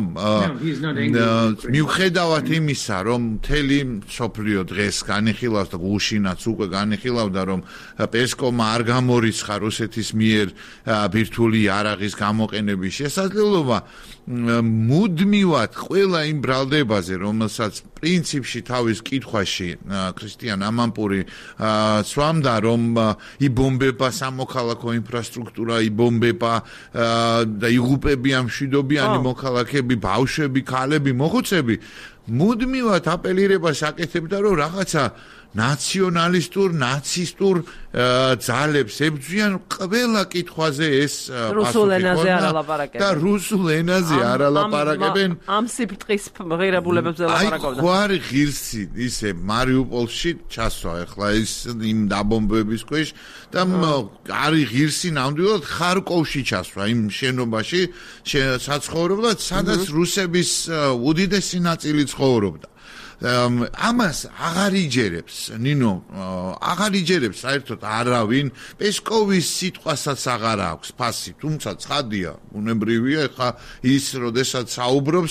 Speaker 4: მიუხედავად იმისა რომ მთელი სოფლიო დღეს განიხილავს და გუშინაც უკვე განიხილავდა რომ პესკოვმა არ გამორიცხა რუსეთის მიერ ბირთვული იარაღის გამოყენების შესაძლებლობა მუდმივად ყველა იმ ბრალდებაზე რომელსაც პრინციპში თავის კითხვაში ქრისტიან ამანპური სვამდა რომ იბომბება სამოქალაქო ინფრასტრუქტურა იბომბება და იღუპებიან მშვიდობიანი მოქალაქეები ბავშვები ქალები მოხუცები მუდმივად აპელირებას აკეთებდა რომ რაღაცა ნაციონალისტურ ნაცისტურ ძალებს ებრძვიან ყველა კითხვაზე ეს
Speaker 1: რუსულ ენაზე არ ალაპარაკებენ
Speaker 4: და რუსულ ენაზე არ ალაპარაკებენ
Speaker 1: ამ სიფრთხის ღირებულებებზე ლაპარაკობდნენ
Speaker 4: აი ხوار ღირსი ისე მარიუპოლში ჩასვა ახლა ის იმ დაბომბების ქვეშ და არის ღირსი ნამდვილად ხარკოვში ჩასვა იმ შენობაში საცხოვრებლად სადაც რუსების უდიდესი ნაწილი ცხოვრობდა ამას აღარ იჯერებს ნინო აღარ იჯერებს საერთოდ არავინ პესკოვის სიტყვასაც აღარ აქვს ფასი თუმცა ცხადია უნებრივია ხა ის როდესაც საუბრობს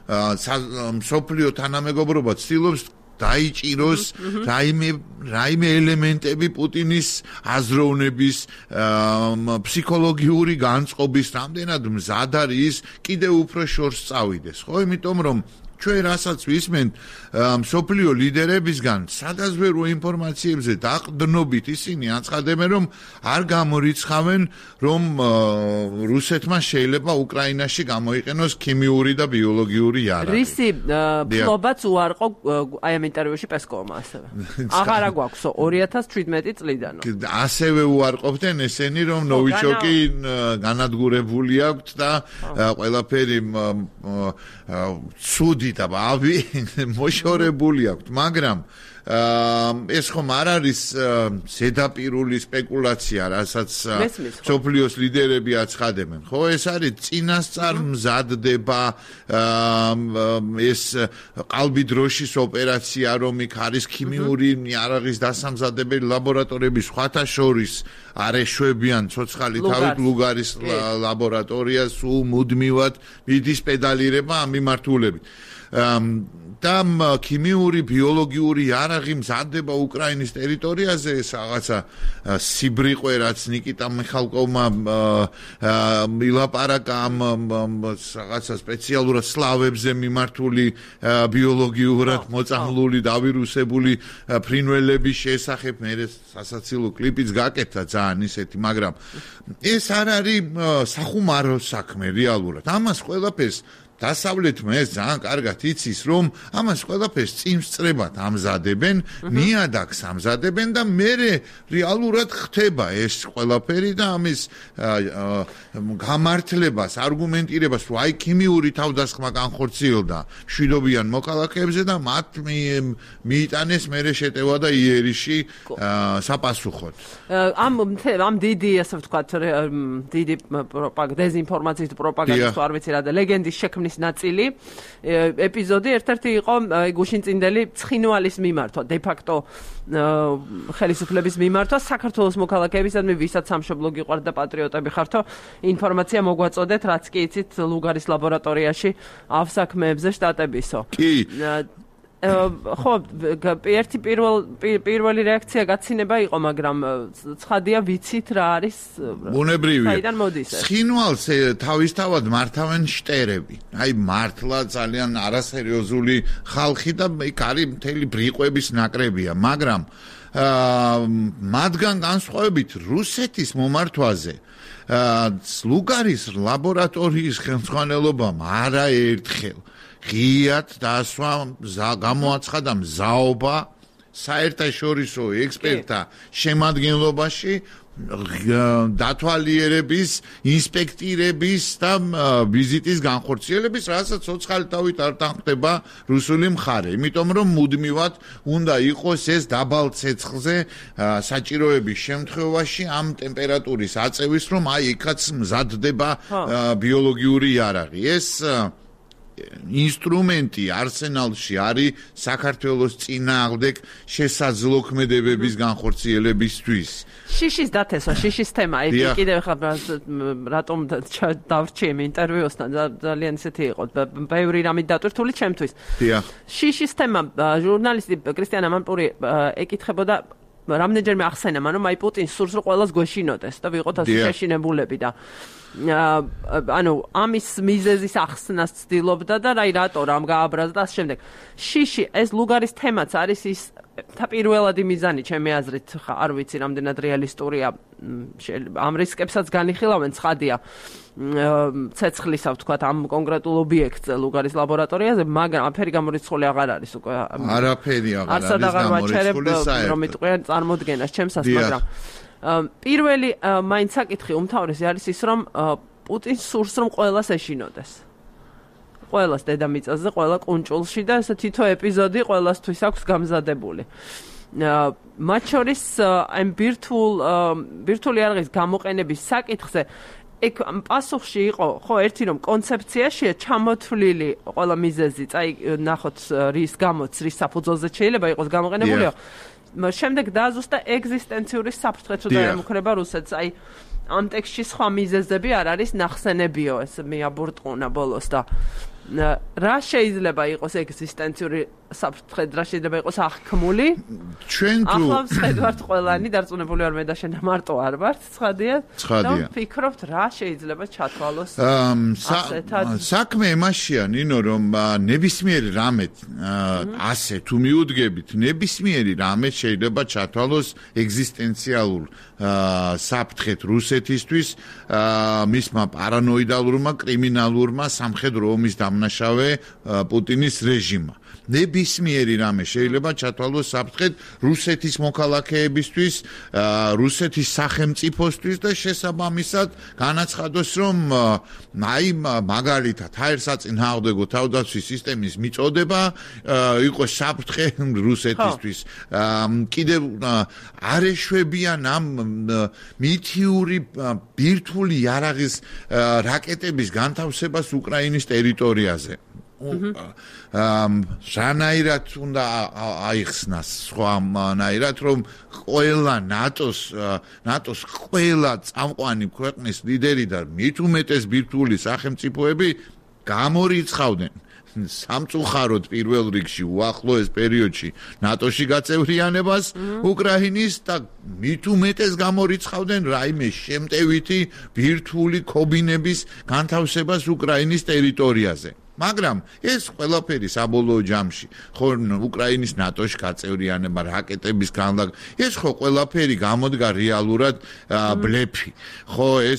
Speaker 4: მსოფლიო თანამეგობრობა ცდილობს დაიჭიროს რაიმე ელემენტები პუტინის აზროვნების ფსიქოლოგიური განწყობის რამდენად მზად არის კიდევ უფრო შორს წავიდეს ხო იმიტომ რომ ჩვენ რასაც ვისმენთ მსოფლიო ლიდერებისგან სადაზვერვო ინფორმაციებზე დაყრდნობით ისინი აცხადებენ რომ არ გამორიცხავენ რომ რუსეთმა შეიძლება უკრაინაში გამოიყენოს ქიმიური და ბიოლოგიური იარაღი. რისი
Speaker 1: ფლობაც უარყო აი ამ ინტერვიუში პესკოვმა ასევე. აღარა გვაქვსო 2017 წლიდანო.
Speaker 4: ასევე უარყოფდნენ ესენი რომ ნოვიჩოკი განადგურებული აქვს და ყველაფერი ცუდი და ბავი მოშორებული აქვს, მაგრამ ეს ხომ არ არის ზედაპირული სპეკულაცია, რასაც სოფლიოს ლიდერები აცხადებენ. ხო, ეს არის წინასწარ მზადდება ეს ყალბი დროშის ოპერაცია, რომ იქ არის ქიმიური იარაღის დასამზადებელი ლაბორატორიები, სხვათა შორის არ ეშვებიან ცოცხალი თავით ლუგარის ლაბორატორიას სულ მუდმივად მიდის პედალირება ამ მიმართულებით. და ქიმიური ბიოლოგიური იარაღი მზადდება უკრაინის ტერიტორიაზე ეს რაღაცა სიბრიყო რაც ნიკიტა მიხალკოვმა ილაპარაკა ამ რაღაცა სპეციალურად სლავებზე მიმართული ბიოლოგიურად მოწამლული დავირუსებული ფრინველების შესახებ მე სასაცილო კლიპიც გაკეთდა ძალიან ისეთი მაგრამ ეს არ არის სახუმარო საქმე რეალურად ამას ყველაფერს დასავლეთმა ეს ძალიან კარგად იცის, რომ ამას ყველაფერს წინსწრებად ამზადებენ, ნიადაგს ამზადებენ და მერე რეალურად ხდება ეს ყველაფერი და ამის გამართლებას, არგუმენტირებას, რომ აი ქიმიური თავდასხმა განხორციელდა მშვიდობიან მოქალაქეებზე და მათ მიიტანეს მერე შეტევა და იერიში საპასუხოდ.
Speaker 1: ამ დიდი, ასე ვთქვათ, დიდი დეზინფორმაციის პროპაგანდის თუ არ ვიცი რა და ლეგენდის შექმნის ნაწილი ეპიზოდი ერთ-ერთი იყო გუშინწინდელი ცხინვალის მიმართვა დე ფაქტო ხელისუფლების მიმართვა საქართველოს მოქალაქეებისადმი ვისაც სამშობლო გიყვართ და პატრიოტები ხართო ინფორმაცია მოგვაწოდეთ რაც კი იცით ლუგარის ლაბორატორიაში ავსაქმეებზე შტატებისო
Speaker 4: კი
Speaker 1: ხო ერთი პირველი რეაქცია გაცინება იყო მაგრამ ცხადია ვიცით რა არის
Speaker 4: ბუნებრივია
Speaker 1: საიდან მოდის ეს
Speaker 4: ცხინვალს თავისთავად მართავენ შტერები აი მართლა ძალიან არასერიოზული ხალხი და იქ არის მთელი ბრიყვების ნაკრებია მაგრამ მათგან განსხვავებით რუსეთის მომართვაზე ლუგარის ლაბორატორიის ხელმძღვანელობამ არაერთხელ ღიად დასვა გამოაცხადა მზაობა საერთაშორისო ექსპერტთა შემადგენლობაში დათვალიერების, ინსპექტირების და ვიზიტის განხორციელების, რასაც ცოცხალი თავით არ თანხდება რუსული მხარე. იმიტომ რომ მუდმივად უნდა იყოს ეს დაბალ ცეცხლზე საჭიროების შემთხვევაში ამ ტემპერატურის აწევის, რომ აი იქაც მზადდება ბიოლოგიური იარაღი. ეს ინსტრუმენტი არსენალში არის საქართველოს წინააღმდეგ შესაძლო ქმედებების განხორციელებისთვის.
Speaker 1: შიშის დათესვა, შიშის თემა, კიდევ ხა რატომ დავრჩი იმ ინტერვიუსთან, ძალიან ისეთი იყო, ბევრი რამით დატვირთული ჩემთვის. შიშის თემა, ჟურნალისტი კრისტიანა მამპური ეკითხებოდა რამდენჯერმე ახსენა მან, რომ აი პუტინს სურს რომ ყველას გვეშინოდეს და ვიყოთ ასე შეშინებულები და ანუ ამის მიზეზის ახსნას ცდილობდა და რაი რატო რამ გააბრაზდა და ამ შემდეგ. შიში ეს ლუგარის თემაც არის ის პირველადი მიზანი ჩემი აზრით, არ ვიცი რამდენად რეალისტურია, ამ რისკებსაც განიხილავენ, ცხადია. ცეცხლისა ვთქვათ ამ კონკრეტულ ობიექტზე ლუგარის ლაბორატორიაზე, მაგრამ აფერი გამორიცხული აღარ არის უკვე.
Speaker 4: არაფერი აღარ არის
Speaker 1: გამორიცხული საერთოდ. რომ იტყვიან წარმოდგენას ჩემსაც, მაგრამ პირველი მაინც საკითხი უმთავრესი არის ის, რომ პუტინს სურს რომ ყველას ეშინოდეს. ყველას დედამიწაზე, ყველა კუნჭულში და ეს თითო ეპიზოდი ყველასთვის აქვს გამზადებული. მათ შორის ამ ბირთვული იარაღის გამოყენების საკითხზე ეგ პასუხში იყო, ხო, ერთი რომ კონცეფციაშია ჩამოთვლილი ყველა მიზეზი, წაი ნახოთ რის გამოც, რის საფუძველზე შეიძლება იყოს გამოყენებულიო. შემდეგ დააზუსტა ეგზისტენციური საფრთხე თუ დაემუქრება რუსეთს. აი ამ ტექსტში სხვა მიზეზები არ არის ნახსენებიო, ეს მეაბურტყუნა ბოლოს და რა შეიძლება იყოს ეგზისტენციური საფრთხე, რა შეიძლება იყოს აღქმული?
Speaker 4: ჩვენ თუ
Speaker 1: ახლავს ხედავთ ყველანი, დარწმუნებული ვარ მე და შენ მარტო არ ვართ, ცხადია?
Speaker 4: ცხადია.
Speaker 1: ვფიქრობთ რა შეიძლება ჩათვალოს?
Speaker 4: საქმე იმაშია, ნინო, რომ ნებისმიერი რამე ასე თუ მიუდგებით, ნებისმიერი რამე შეიძლება ჩათვალოს ეგზისტენციალურ საფრთხეთ რუსეთისთვის, მისმა პარანოიდალურმა, კრიმინალურმა სამხედრო ომის დამნაშავე პუტინის რეჟიმმა. ნებისმიერი რამე შეიძლება ჩათვალოს საფრთხედ რუსეთის მოქალაქეებისთვის, რუსეთის სახელმწიფოსთვის და შესაბამისად განაცხადოს, რომ აი მაგალითად ჰაერსაწინააღმდეგო თავდაცვის სისტემის მიწოდება იყოს საფრთხე რუსეთისთვის. კიდევ არ ეშვებიან ამ მითიური ბირთვული იარაღის რაკეტების განთავსებას უკრაინის ტერიტორიაზე. რანაირად უნდა აიხსნას სხვანაირად, რომ ყველა ნატოს ყველა წამყვანი ქვეყნის ლიდერი და მით უმეტეს ბირთვული სახელმწიფოები გამორიცხავდნენ სამწუხაროდ პირველ რიგში უახლოეს პერიოდში ნატოში გაწევრიანებას უკრაინის და მით უმეტეს გამორიცხავდნენ რაიმე შემტევითი ბირთვული ქობინების განთავსებას უკრაინის ტერიტორიაზე. მაგრამ ეს ყველაფერი საბოლოო ჯამში, ხო უკრაინის ნატოში გაწევრიანება, რაკეტების განლაგ, ეს ხო ყველაფერი გამოდგა რეალურად ბლეფი. ხო ეს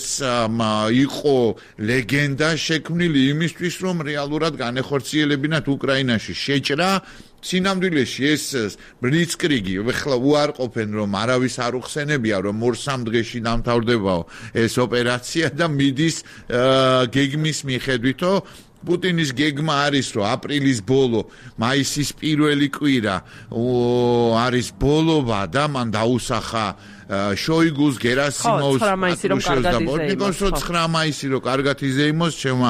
Speaker 4: იყო ლეგენდა შექმნილი იმისთვის, რომ რეალურად განეხორციელებინათ უკრაინაში შეჭრა. სინამდვილეში ეს ბლიცკრიგი ეხლა უარყოფენ, რომ არავის არ უხსენებია, რომ 2-3 დღეში დამთავრდებაო ეს ოპერაცია და მიდის გეგმის მიხედვითო. პუტინის გეგმა არის, რომ აპრილის ბოლო, მაისის პირველი კვირა არის ბოლობა და მან დაუსახა შოიგუს, გერასიმოვს, და პორტნიკოვს, 9 მაისი რომ კარგად იზეიმოს, ჩემმა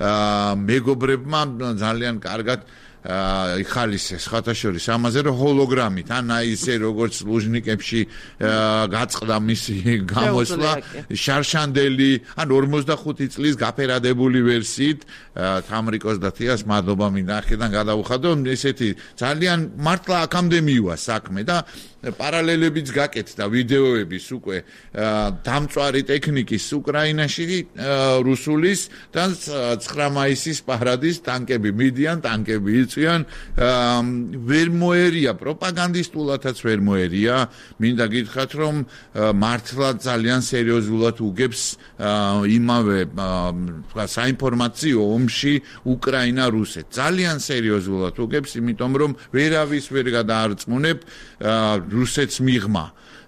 Speaker 4: მეგობრებმა ძალიან კარგად იხალისეს ხათაშორის ამაზე, რომ ჰოლოგრამით, ან აი ისე როგორც ლუჟნიკებში გაწყდა მისი გამოსვლა, შარშანდელი, ან 45 წლის გაფერადებული ვერსიით, თამრიკოს და თიას მადლობა მინდა ახიდან გადავუხადო, ესეთი ძალიან მართლა აქამდე მივა საქმე და პარალელებიც გაკეთდა ვიდეოების უკვე დამწვარი ტექნიკის უკრაინაში რუსულის და 9 მაისის პარადის ტანკები მიდიან, ტანკები იწვიან, ვერ მოერია პროპაგანდისტულათაც ვერ მოერია. მინდა გითხრათ, რომ მართლა ძალიან სერიოზულად უგებს იმავე საინფორმაციო ომში უკრაინა რუსეთს. ძალიან სერიოზულად უგებს, იმიტომ რომ ვერავის ვერ გადაარწმუნებ რუსეთს მიღმა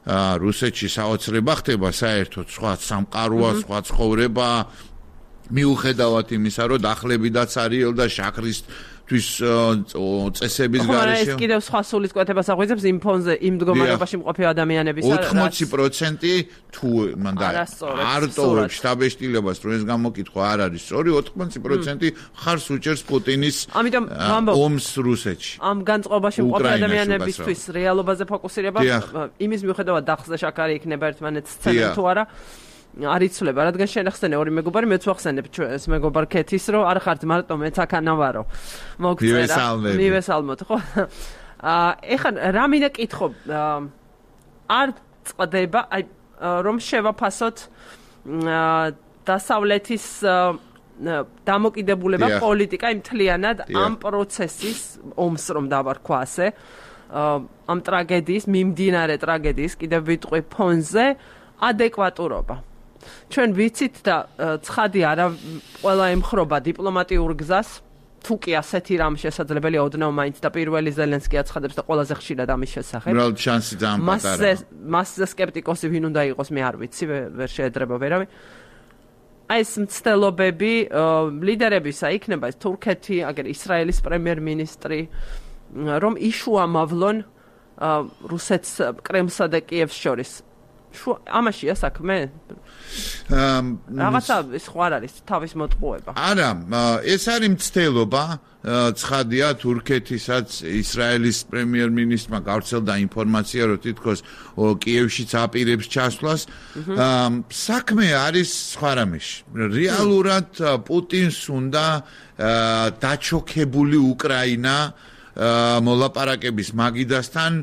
Speaker 4: რუსეთში საოცრება ხდება საერთოდ სხვა სამყაროა, სხვა ცხოვრება მიუხედავად იმისა, რომ დახლებიდაც არის და შაქრისთვის წესების გარეშე.
Speaker 1: ეს კიდევ სხვა სულის კვეთებას აღვიძებს იმ ფონზე, იმ მდგომარეობაში მყოფი ადამიანებისა.
Speaker 4: 80% თუ მანდა არ ტოვებს შტაბეშტილებას, რომ ეს გამოკითხვა არ არის სწორი, 80% ხარს უჭერს პუტინის ომს რუსეთში.
Speaker 1: ამ განწყობაში მყოფი ადამიანებისთვის რეალობაზე ფოკუსირება იმის მიუხედავად დახსნა შაქარი იქნება ერთმანეთს სცენა თუ არა. არიცლება, რადგან შენახსენე ორი მეგობარი, მეც ვახსენებ ეს მეგობარ ქეთის, რომ არ ხართ მარტო მეც აქანავარო. მოგწერა. მივესალმოთ, ხო? ეხლა რა მინდა კითხო, არ წდება, აი რომ შევაფასოთ დასავლეთის დამოკიდებულება პოლიტიკა მთლიანად ამ პროცესის ომს რომ დავარქვა ასე, ამ ტრაგედიის, მიმდინარე ტრაგედიის კიდევ ვიტყვი ფონზე ადეკვატურობა. ჩვენ ვიცით და ცხადი არა ყველა ემხრობა დიპლომატიურ გზას, თუ კი ასეთი რამ შესაძლებელია ოდნავ მაინც და პირველი ზელენსკი აცხადებს და ყველაზე ხშირად ამის შესახებ.
Speaker 4: უბრალოდ შანსი ძალიან პატარაა.
Speaker 1: მასზე სკეპტიკოსი ვინ უნდა იყოს, მე არ ვიცი, ვერ შეედრება ვერავინ. აი ეს მცდელობები ლიდერებისა იქნება ეს თურქეთი, აგერ ისრაელის პრემიერ-მინისტრი, რომ იშუამავლონ რუსეთს, კრემლსა და კიევს შორის. ამაშია საქმე? რაღაცა სხვა არის თავის მოტყუება.
Speaker 4: არა, ეს არის მცდელობა, ცხადია თურქეთისაც ისრაელის პრემიერ-მინისტრმა გავრცელდა ინფორმაცია, რომ თითქოს კიევშიც აპირებს ჩასვლას. საქმე არის სხვა რამეში. რეალურად პუტინს უნდა დაჩოქებული უკრაინა მოლაპარაკების მაგიდასთან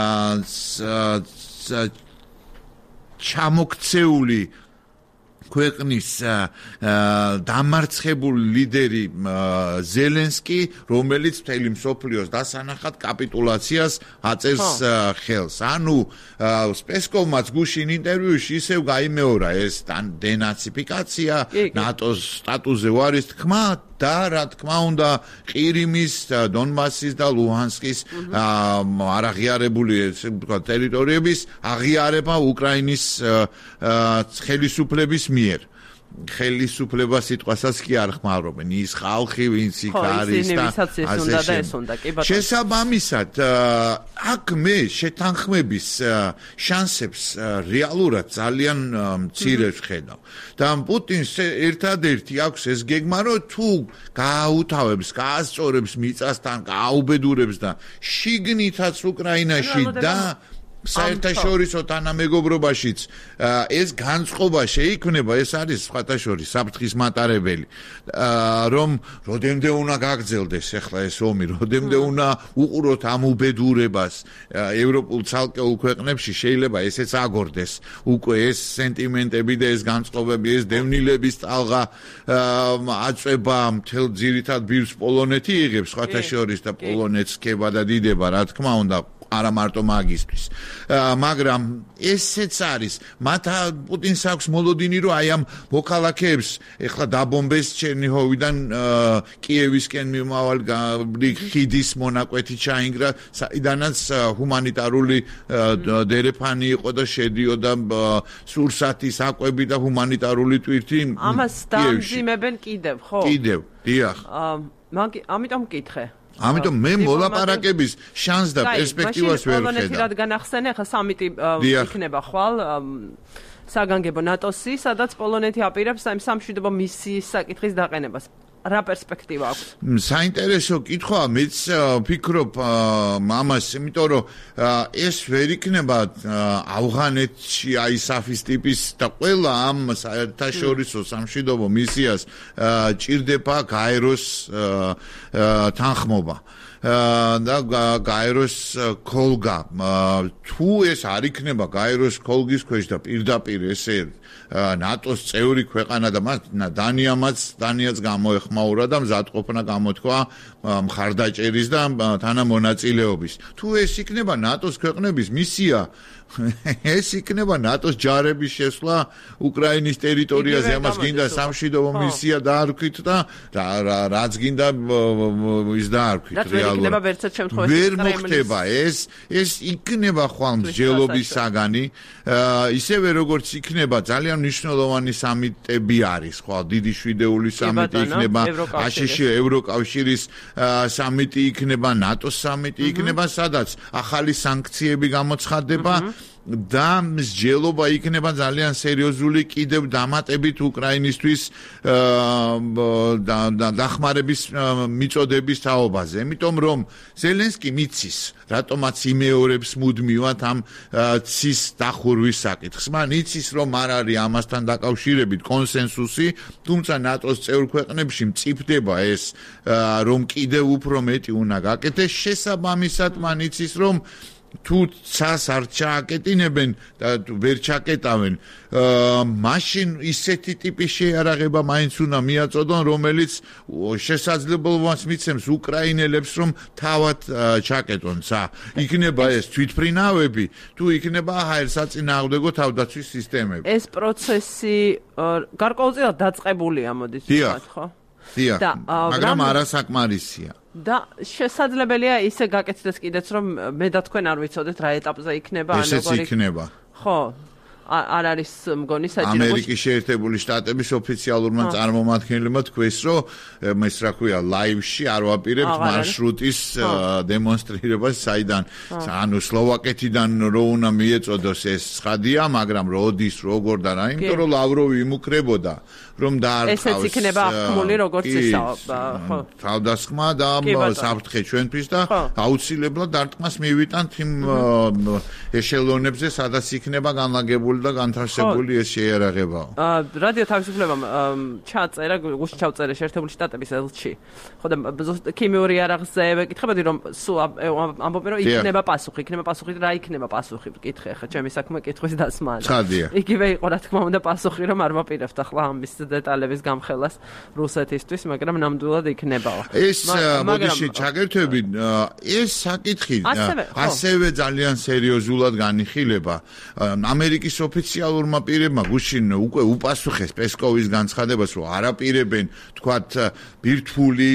Speaker 4: ჩამოქცეული ქვეყნის დამარცხებული ლიდერი ზელენსკი, რომელიც მთელი მსოფლიოს დასანახად კაპიტულაციას აწერს ხელს. ანუ პესკოვმაც გუშინ ინტერვიუში ისევ გაიმეორა ეს დენაციფიკაცია, ნატოს სტატუსზე ვარის თქმა და რა თქმა უნდა ყირიმის, დონბასის და ლუჰანსკის არაღიარებული ტერიტორიების აღიარება უკრაინის ხელისუფლების მიერ. ხელისუფლება სიტყვასაც კი არ ხმარობენ. ის ხალხი, ვინც იქ არის და ასე. შესაბამისად, აქ მე შეთანხმების შანსებს რეალურად ძალიან მცირეს ვხედავ. და პუტინს ერთადერთი აქვს ეს გეგმა, რომ თუ გააუთავებს, გაასწორებს მიწასთან, გააუბედურებს და შიგნითაც უკრაინაში და საერთაშორისო თანამეგობრობაშიც ეს განწყობა შეიქმნება, ეს არის სხვათა შორის საფრთხის მატარებელი, რომ როდემდე უნდა გაგრძელდეს ახლა ეს ომი, როდემდე უნდა უყუროთ ამ უბედურებას ევროპულ ცალკეულ ქვეყნებში, შეიძლება ესეც აგორდეს უკვე ეს სენტიმენტები და ეს განწყობები, ეს დევნილების ტალღა აწება მთელ ძირითად ბირს პოლონეთი იღებს სხვათა შორის და პოლონეთს ქება და დიდება, რა თქმა უნდა, არა მარტო მაგისტრის. მაგრამ ესეც არის, მათ პუტინს აქვს მოლოდინი, რომ აი ამ მოქალაქეებს ეხლა დაბომბეს ჩერნიჰოვიდან კიევისკენ მიმავალი ხიდის მონაკვეთი ჩაინგრა, საიდანაც ჰუმანიტარული დერეფანი იყო და შედიოდა სურსათის აკვები და ჰუმანიტარული ტვირთი.
Speaker 1: ამას დაამძიმებენ კიდევ, ხო?
Speaker 4: კიდევ, დიახ.
Speaker 1: ამიტომ მკითხე.
Speaker 4: ამიტომ მე მოლაპარაკების შანსს და პერსპექტივას ვერ ვხედავ.
Speaker 1: პოლონეთი რადგან ახსენე, ხა სამიტი იქნება ხვალ საგანგებო ნატოსი, სადაც პოლონეთი აპირებს ამ სამშვიდობო მისიის საკითხის დაყენებას. რა პერსპექტივა აქვს?
Speaker 4: საინტერესო კითხვაა, მეც ვფიქრობ ამას, იმიტომ რომ ეს ვერ იქნება ავღანეთში აი საფის ტიპის და ყველა ამ საერთაშორისო სამშვიდობო მისიას ჭირდება გაეროს თანხმობა. და გაეროს ქოლგა. თუ ეს არ იქნება გაეროს ქოლგის ქვეშ და პირდაპირ ესე ნატოს წევრი ქვეყანა და დანიაც გამოეხმაურა და მზადყოფნა გამოთქვა მხარდაჭერის და თანამონაწილეობის. თუ ეს იქნება ნატოს ქვეყნების მისია, ეს იქნება ნატოს ჯარების შესვლა უკრაინის ტერიტორიაზე, ამას გინდა სამშვიდობო მისია დაარქვით და რაც გინდა ის დაარქვით რეალურად. ვერ მოხდება ეს იქნება ხვალ მსჯელობის საგანი, ისევე როგორც იქნება ძალიან მნიშვნელოვანი სამიტები არის, ხვალ დიდი შვიდეული სამიტი იქნება, აშშ ევროკავშირის სამიტი იქნება, ნატოს სამიტი იქნება, სადაც ახალი სანქციები გამოცხადდება და მსჯელობა იქნება ძალიან სერიოზული კიდევ დამატებით უკრაინისთვის დახმარების მიწოდების თაობაზე. იმიტომ რომ ზელენსკი მიცის, რატომაც იმეორებს მუდმივად ამ ცის დახურვის საკითხს. მან იცის, რომ არ არის ამასთან დაკავშირებით კონსენსუსი, თუმცა ნატოს წევრ ქვეყნებში მწიფდება ეს, რომ კიდევ უფრო მეტი უნდა გაკეთდეს. შესაბამისად, მან იცის, რომ თუ ცას არ ჩააკეტინებენ და ვერ ჩაკეტავენ, მაშინ ისეთი ტიპის შეიარაღება მაინც უნდა მიაწოდონ, რომელიც შესაძლებლობას მიცემს უკრაინელებს, რომ თავად ჩაკეტონ ცა. იქნება ეს თვითმფრინავები, თუ იქნება საწინააღმდეგო თავდაცვის სისტემები.
Speaker 1: ეს პროცესი გარკვეულწილად დაწყებულია, მოდით ვთქვათ, ხო?
Speaker 4: დიახ, მაგრამ არასაკმარისია.
Speaker 1: და შესაძლებელია ისე გაკეთდეს კიდეც, რომ მე და თქვენ არ ვიცოდეთ რა ეტაპზე იქნება,
Speaker 4: ან როგორი იქნება.
Speaker 1: ხო, არ არის მგონი საჭირო.
Speaker 4: ამერიკის შეერთებული შტატების ოფიციალურმა წარმომადგენლებმა თქვეს, რომ ეს რა ქვია, ლაივში არ ვაპირებთ მარშრუტის დემონსტრირებას, საიდან ანუ სლოვაკეთიდან რო უნდა მიეწოდოს ეს ცხადია, მაგრამ როდის, როგორ და რა, იმიტომ რომ ლავროვი იმუქრებოდა რომ დაარქვას.
Speaker 1: ესეც იქნება ახმული როგორც ისა, ხო.
Speaker 4: თავდასხმა და საფრთხე ჩვენთვის და აუცილებლად დარტყმას მივიტანთ იმ ეშელონებზე, სადაც იქნება განლაგებული და განთავსებული ეს შეიარაღება.
Speaker 1: რადიო თავისუფლებამ ჩაწერა, გუშინ ჩავწერე შეერთებული შტატების ელჩი. ხო და ქიმიური იარაღზე ვეკითხებოდი, რომ სულ ამბობენ, რომ იქნება პასუხი, რა იქნება პასუხი, ვკითხე ხა, ჩემი საქმე კითხვის დასმა.
Speaker 4: ცხადია.
Speaker 1: იგივე იყო რა თქმა უნდა პასუხი, რომ არ ვაპირებთ ახლა ამის დეტალების გამხელას რუსეთისთვის, მაგრამ ნამდვილად იქნებაო.
Speaker 4: ეს მოდიში ჩაგერთვები, ეს საკითხი ასევე ძალიან სერიოზულად განიხილება. ამერიკის ოფიციალურმა პირებმა გუშინ უკვე უპასუხეს პესკოვის განცხადებას, რომ არაპირებენ, თქვათ, ბირთვული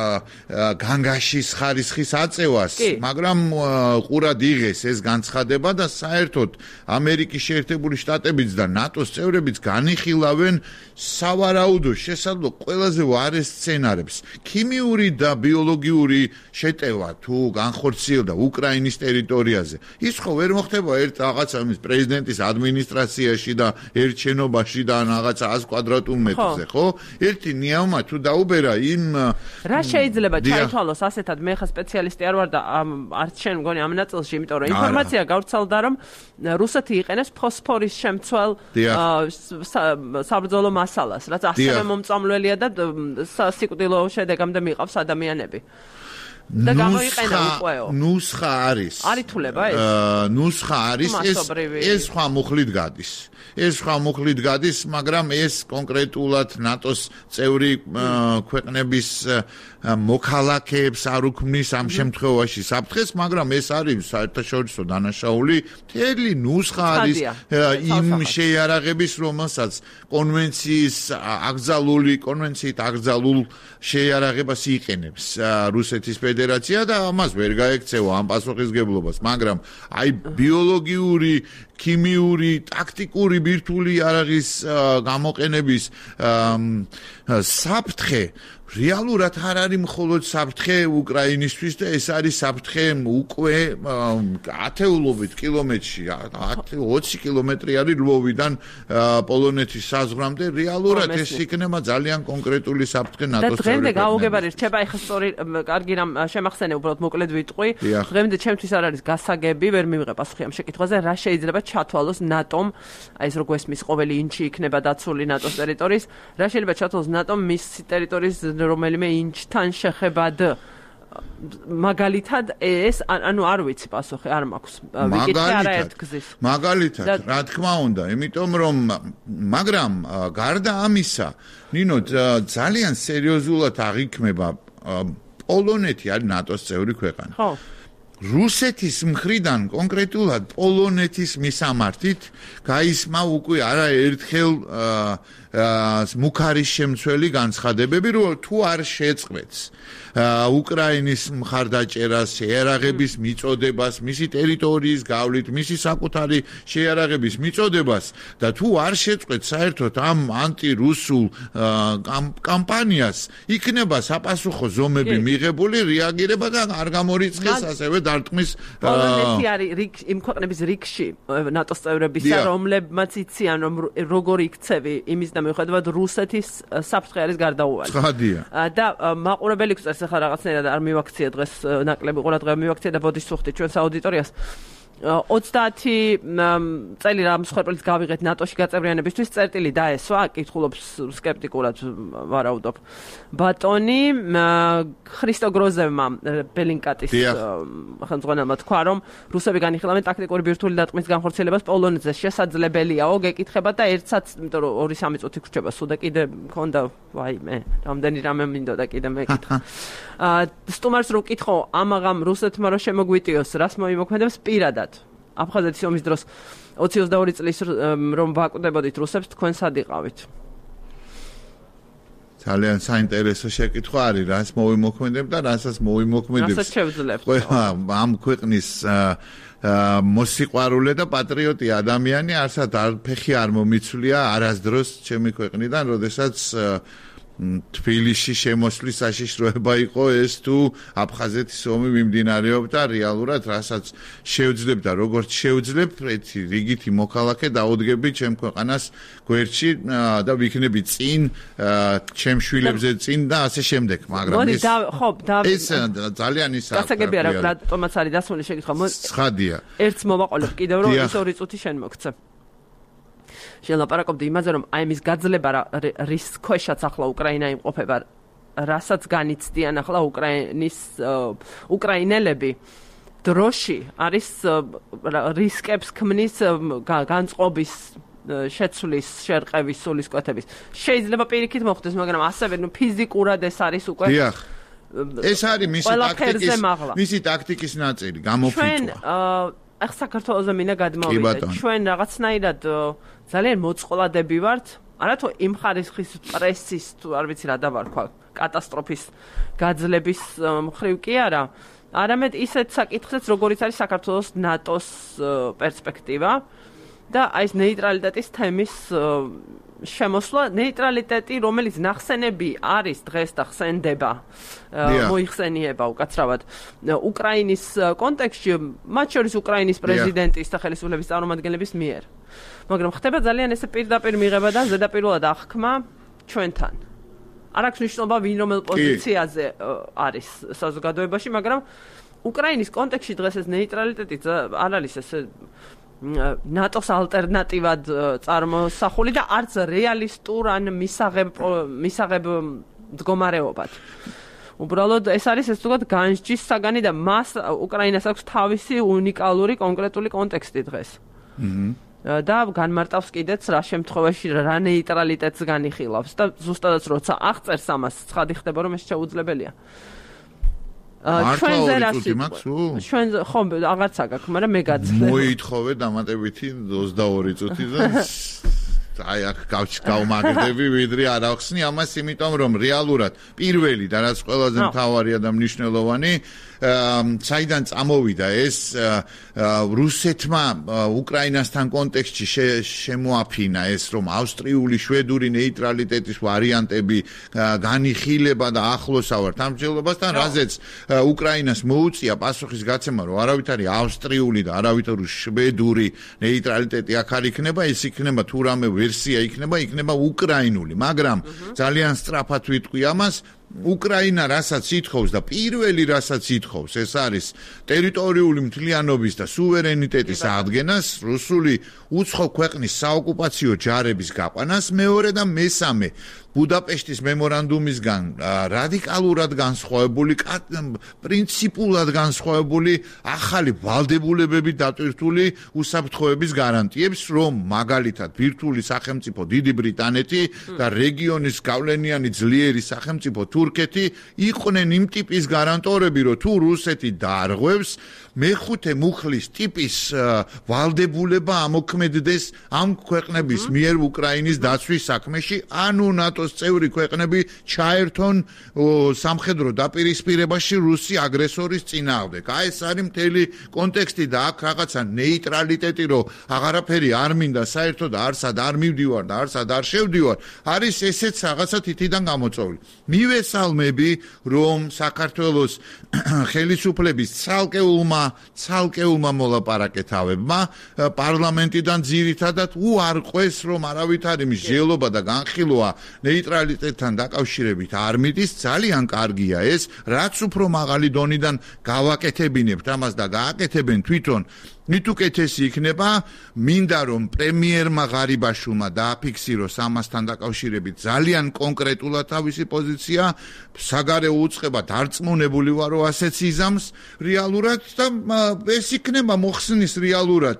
Speaker 4: განგაშის ხარისხის აწევას, მაგრამ ყურად იღეს ეს განცხადება და საერთოდ ამერიკის შეერთებული შტატებიც და ნატოს წევრებიც განიხილავენ სავარაუდო შესაძლო ყველაზე ვარეს სცენარებს. ქიმიური და ბიოლოგიური შეტევა თუ განხორციელდა უკრაინის ტერიტორიაზე. ის ხო ვერ მოხდება ერთ რაღაცა იმის პრეზიდენტის ადმინისტრაციაში და ერთ შენობაში და რაღაცა 100 კვადრატულ მეტრზე, ხო? ერთი ნიავმა თუ დაუბერა იმ
Speaker 1: რა შეიძლება ჩაითვალოს ასეთად, მე ხა სპეციალისტი არ ვარ და არც შენ მგონი ამ ნაწილში, იმიტომ რომ ინფორმაცია გავრცელდა, რომ რუსეთი იყენებს ფოსფორის შემცველ საბრძოლო მასალას, რაც ასევე მომწამლველია და სიკვდილო შედეგამდე მიყავს ადამიანები. და გამოიყენა უყვეო.
Speaker 4: ნუსხა არის.
Speaker 1: არითულება ეს?
Speaker 4: ნუსხა არის, ეს სხვა მუხლით გადის. ეს სხვა მუხლით გადის, მაგრამ ეს კონკრეტულად ნატოს წევრი ქვეყნების მოქალაქეებს არ უქმნის ამ შემთხვევაში საფრთხეს, მაგრამ ეს არის საერთაშორისო დანაშაული. მთელი ნუსხა არის იმ შეიარაღების, რომელსაც კონვენციით აკრძალულ შეიარაღებას იყენებს რუსეთის ფედერაცია და ამას ვერ გაექცევა ამ პასუხისგებლობას, მაგრამ აი ბიოლოგიური, ქიმიური, ტაქტიკური ბირთვული იარაღის გამოყენების საფრთხე რეალურად არ არის მხოლოდ საფრთხე უკრაინისთვის და ეს არის საფრთხე უკვე ათეულობით კილომეტრში, 20 კილომეტრი არის ლვოვიდან პოლონეთის საზღვრამდე, რეალურად ეს იქნება ძალიან კონკრეტული საფრთხე ნატოს წევრ ქვეყნებისთვის. და დღემდე გაუგებარი რჩება, ეხლა სწორი კარგი რამ შემახსენე, უბრალოდ მოკლედ ვიტყვი. დღემდე ჩემთვის არ არის გასაგები, ვერ მივიღე პასუხი ამ შეკითხვაზე, რა შეიძლება ჩათვალოს ნატომ, აი ეს რო გვესმის ყოველი ინჩი იქნება დაცული ნატოს ტერიტორიის, რა შეიძლება ჩათვალოს ნატომ მის ტერიტორიის რომელიმე ინჩთან შეხებად მაგალითად ეს ანუ არ ვიცი პასუხი არ მაქვს ვიკითხე არაერთ გზის მაგალითად რა თქმა უნდა იმიტომ რომ მაგრამ გარდა ამისა ნინო ძალიან სერიოზულად აღიქმება პოლონეთი არის ნატოს წევრი ქვეყანა
Speaker 1: ხო
Speaker 4: რუსეთის მხრიდან კონკრეტულად პოლონეთის მისამართით გაისმა უკვე არაერთხელ მუქარის შემცველი განცხადებები, რომ თუ არ შეწყვეტს უკრაინის მხარდაჭერას, შეიარაღების მიწოდებას, მისი ტერიტორიის გავლით, მისი საკუთარი შეიარაღების მიწოდებას და თუ არ შეწყვეტს საერთოდ ამ ანტირუსულ კამპანიას, იქნება საპასუხო ზომები მიღებული, რეაგირება და არ გამორიცხეს ასევე დარტყმის
Speaker 1: პოლონეთი არის იმ ქვეყნების რიგში ნატოს წევრებისა, რომლებმაც იციან რომ როგორ იქცევი იმის და მიუხედავად რუსეთის საფრთხე არის გარდაუვალი.
Speaker 4: ცხადია.
Speaker 1: და მაყურებელი გვწერს ახლა რაღაცნაირად არ მივაქციე დღეს ნაკლები ყურადღება მივაქციე და ბოდიშს ვხვდით ჩვენს აუდიტორიას. 30 წელი რა მსხვერპლიც გავიღეთ ნატოში გაწევრიანებისთვის წერტილი დაესვა, კითხულობს სკეპტიკურად ვარაუდობ. ბატონი ხრისტო გროზევმა ბელინკატის ხელმძღვანელმა თქვა, რომ რუსები განიხილავენ ტაქტიკური ბირთვული დარტყმის განხორციელებას პოლონეთზე. შესაძლებელიაო, გეკითხებათ და ერთსაც, იმიტომ რომ 2-3 წუთი გრჩება, სულ და კიდე მქონდა, ვაიმე, რამდენი რამე მინდოდა კიდე მეკითხა. სტუმარს რო ვკითხო, ამაღამ რუსეთმა რო შემოგვიტიოს, რას მოიმოქმედებს პირადად. აფხაზეთის ომის დროს 22 წლის რომ ვაკვდებოდით რუსებს, თქვენ სად იყავით?
Speaker 4: ძალიან საინტერესო შეკითხვა არის, რას მოვიმოქმედებ და რასაც მოვიმოქმედებს.
Speaker 1: რასაც შევძლებთ.
Speaker 4: ამ ქვეყნის მოსიყვარულე და პატრიოტი ადამიანი არსად არ ფეხი არ მომიცვლია არასდროს ჩემი ქვეყნიდან, როდესაც თბილისში შემოსვლის საშიშროება იყო ეს თუ აფხაზეთის ომი მიმდინარეობდა რეალურად რასაც შევძლებ და როგორც შევძლებ ერთი რიგითი მოქალაქე დაუდგები ჩემ ქვეყანას გვერდში და ვიქნები წინ ჩემ შვილებზე წინ და ასე შემდეგ მაგრამ ეს ძალიან ისაა
Speaker 1: გასაგებია რატომაც არის დასმული შეკითხვა
Speaker 4: ცხადია
Speaker 1: ერთს მოვაყოლებ კიდევ რომ ის 2 წუთი შენ მოგცე შელაპარაკობდი იმაზე რომ აი მის გაძლება რის ქვეშაც ახლა უკრაინა იმყოფება რასაც განიცდიან ახლა უკრაინელები დროში არის რისკებს ქმნის განწყობის შეცვლის შერყევის სულისკვეთების შეიძლება პირიქით მოხდეს მაგრამ ასევე ფიზიკურად ეს არის უკვე
Speaker 4: დიახ ეს არის მისი ტაქტიკის ნაწილი გამოფიტვა
Speaker 1: ახ საქართველოს მინდა გადმოვიდეთ ჩვენ რაღაცნაირად ძალიან მოწყვლადები ვართ არათუ იმ ხარისხის პრესის თუ არ ვიცი რა დავარქვა კატასტროფის გაძლების მხრივ კი არა არამედ ისეთ საკითხებს როგორიც არის საქართველოს ნატოს პერსპექტივა და აი ეს ნეიტრალიტეტის თემის შემოსვლა ნეიტრალიტეტი რომელიც ნახსენები არის დღეს და ხსენდება მოიხსენიება უკაცრავად უკრაინის კონტექსტში მათ შორის უკრაინის პრეზიდენტის და ხელისუფლების წარმომადგენლების მიერ მაგრამ ხდება ძალიან ესე პირდაპირ მიღება და ზედაპირულად აღქმა ჩვენთან არ აქვს მნიშვნელობა ვინ რომელ პოზიციაზე არის საზოგადოებაში მაგრამ უკრაინის კონტექსტში დღეს ეს ნეიტრალიტეტი არ არის ესე ნატოს ალტერნატივად წარმოსახული და არც რეალისტურ ან მისაღებ მდგომარეობად. უბრალოდ ეს არის ეს თქო განსჯის საგანი და მას უკრაინას აქვს თავისი უნიკალური კონკრეტული კონტექსტი დღეს. და განმარტავს კიდეც რა შემთხვევაში რა ნეიტრალიტეტს განიხილავს და ზუსტადაც როცა აღწერს ამას ცხადი ხდება რომ ეს შეუძლებელია. ჩვენზე რას ჩვენ ხომ აღარც აგაქვს, მაგრამ მე გაძლევ.
Speaker 4: მოითხოვე დამატებითი 22 წუთი და აი აქ გავმაგდები ვიდრე არ ახსნი ამას, იმიტომ რომ რეალურად პირველი და რაც ყველაზე მთავარია და მნიშვნელოვანი საიდან წამოვიდა ეს რუსეთმა უკრაინასთან კონტექსტში შემოაფინა ეს რომ ავსტრიული შვედური ნეიტრალიტეტის ვარიანტები განიხილება და ახლოსავართ ამ მსჯელობასთან რაზეც უკრაინას მოუწია პასუხის გაცემა რომ არავით არის ავსტრიული და არავით შვედური ნეიტრალიტეტი აქ არ იქნება ეს იქნება თუ რამე ვერსია იქნება უკრაინული მაგრამ ძალიან სწრაფად ვიტყვი ამას უკრაინა რასაც ითხოვს და პირველი რასაც ითხოვს ეს არის ტერიტორიული მთლიანობის და სუვერენიტეტის აღდგენას რუსული უცხო ქვეყნის საოკუპაციო ჯარების გაყვანას მეორე და მესამე ბუდაპეშტის მემორანდუმისგან რადიკალურად განსხვავებული პრინციპულად განსხვავებული ახალი ვალდებულებებით დატვირთული უსაფრთხოების გარანტიებს რომ მაგალითად ბირთვული სახელმწიფო დიდი ბრიტანეთი და რეგიონის გავლენიანი ძლიერი სახელმწიფო თურქეთი იყვნენ იმ ტიპის გარანტორები, რომ თუ რუსეთი დაარღვევს, მეხუთე მუხლის ტიპის ვალდებულება ამოქმედდეს ამ ქვეყნების მიერ უკრაინის დაცვის საქმეში, ანუ ნატოს წევრი ქვეყნები ჩაერთონ სამხედრო დაპირისპირებაში რუსი აგრესორის წინააღმდეგ. აი ეს არის მთელი კონტექსტი და აქ რაღაცა ნეიტრალიტეტი, რომ აღარაფერი არ მინდა საერთოდ არსად არ მივდივარ და არსად არ შევდივარ, არის ესეც რაღაცა თითიდან გამოწვეული. მივესალმები, რომ საქართველოს ხელისუფლების ცალკეულმა მოლაპარაკეთავებმა პარლამენტიდან ძირითადად უარყვეს, რომ არავითარი მსჯელობა და განხილვა ნეიტრალიტეტთან დაკავშირებით არ მიდის. ძალიან კარგია ეს, რაც უფრო მაღალი დონიდან გავაკეთებინებთ ამას და გააკეთებენ თვითონ მით უკეთესი იქნება. მინდა რომ პრემიერმა ღარიბაშვილმა დააფიქსიროს ამასთან დაკავშირებით ძალიან კონკრეტულად თავისი პოზიცია. საგარეო უწყება დარწმუნებული ვარ, რომ ასეც იზამს რეალურად და ეს იქნება მოხსნის რეალურად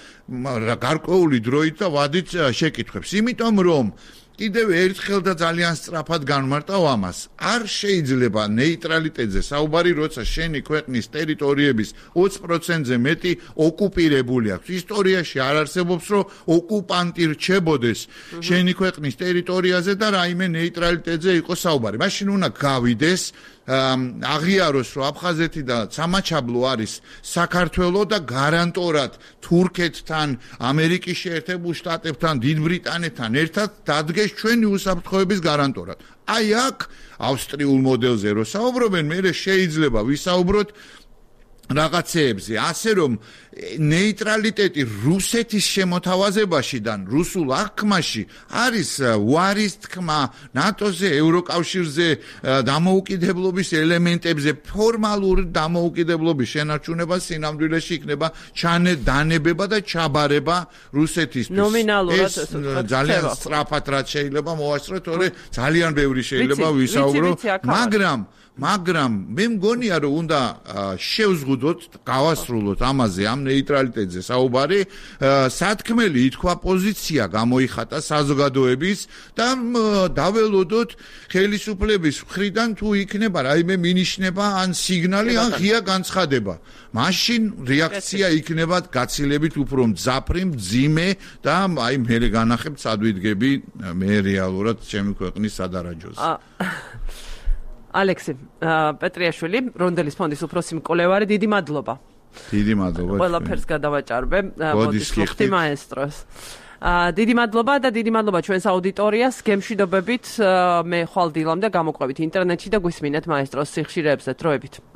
Speaker 4: გარკვეული დროით და ვადით შეკითხვებს. იმიტომ რომ კიდევ ერთხელ და ძალიან სწრაფად განმარტავ ამას. არ შეიძლება ნეიტრალიტეტზე საუბარი, როცა შენი ქვეყნის ტერიტორიების 20%-ზე მეტი ოკუპირებული აქვს. ისტორიაში არ არსებობს, რომ ოკუპანტი რჩებოდეს შენი ქვეყნის ტერიტორიაზე და რაიმე ნეიტრალიტეტზე იყოს საუბარი. მაშინ უნდა გავიდეს აღიაროს, რომ აფხაზეთი და სამაჩაბლო არის საქართველოს და გარანტორად თურქეთთან, ამერიკის შეერთებულ შტატებთან, დიდ ბრიტანეთთან ერთად დადგეს ჩვენი უსაფრთხოების გარანტორად. აი აქ ავსტრიულ მოდელზე რო საუბრობენ, მე შეიძლება ვისაუბროთ რაღაცეებზე, ასე რომ ნეიტრალიტეტი რუსეთის შემოთავაზებაშიდან რუსულ აღქმაში არის უარის თქმა ნატოზე, ევროკავშირზე, დამოუკიდებლობის ელემენტებზე, ფორმალური დამოუკიდებლობის შენარჩუნება სინამდვილეში იქნება დანებება და ჩაბარება რუსეთისთვის.
Speaker 1: ნომინალურად
Speaker 4: ძალიან სწრაფად რაც შეიძლება მოვასწროთ, თორე ძალიან ბევრი შეიძლება ვისაუბრო, მაგრამ მე მგონია, რომ უნდა შევზღუდოთ, გავასრულოთ ამაზე, ამ ნეიტრალიტეტზე საუბარი, სათქმელი ითქვა პოზიცია გამოიხატა საზოგადოების და დაველოდოთ ხელისუფლების მხრიდან თუ იქნება რაიმე მინიშნება ან სიგნალი ან ღია განცხადება. მაშინ რეაქცია იქნება გაცილებით უფრო მძაფრი, მძიმე და აი მე განახებ სადვიდგები მე რეალურად ჩემი ქვეყნის სადარაჯოზე.
Speaker 1: ალექსი პეტრიაშვილი, რონდელის ფონდის უფროსი მკვლევარი, დიდი მადლობა.
Speaker 4: დიდი მადლობა.
Speaker 1: ყველაფერს გადავაჭარბე. მოდის ხუთი მაესტროს. დიდი მადლობა და დიდი მადლობა ჩვენს აუდიტორიას. გემშვიდობებით მე ხვალ დილამდე გამოყვებით ინტერნეტში და გვისმინეთ მაესტროს სიხშირეებზე. დროებით.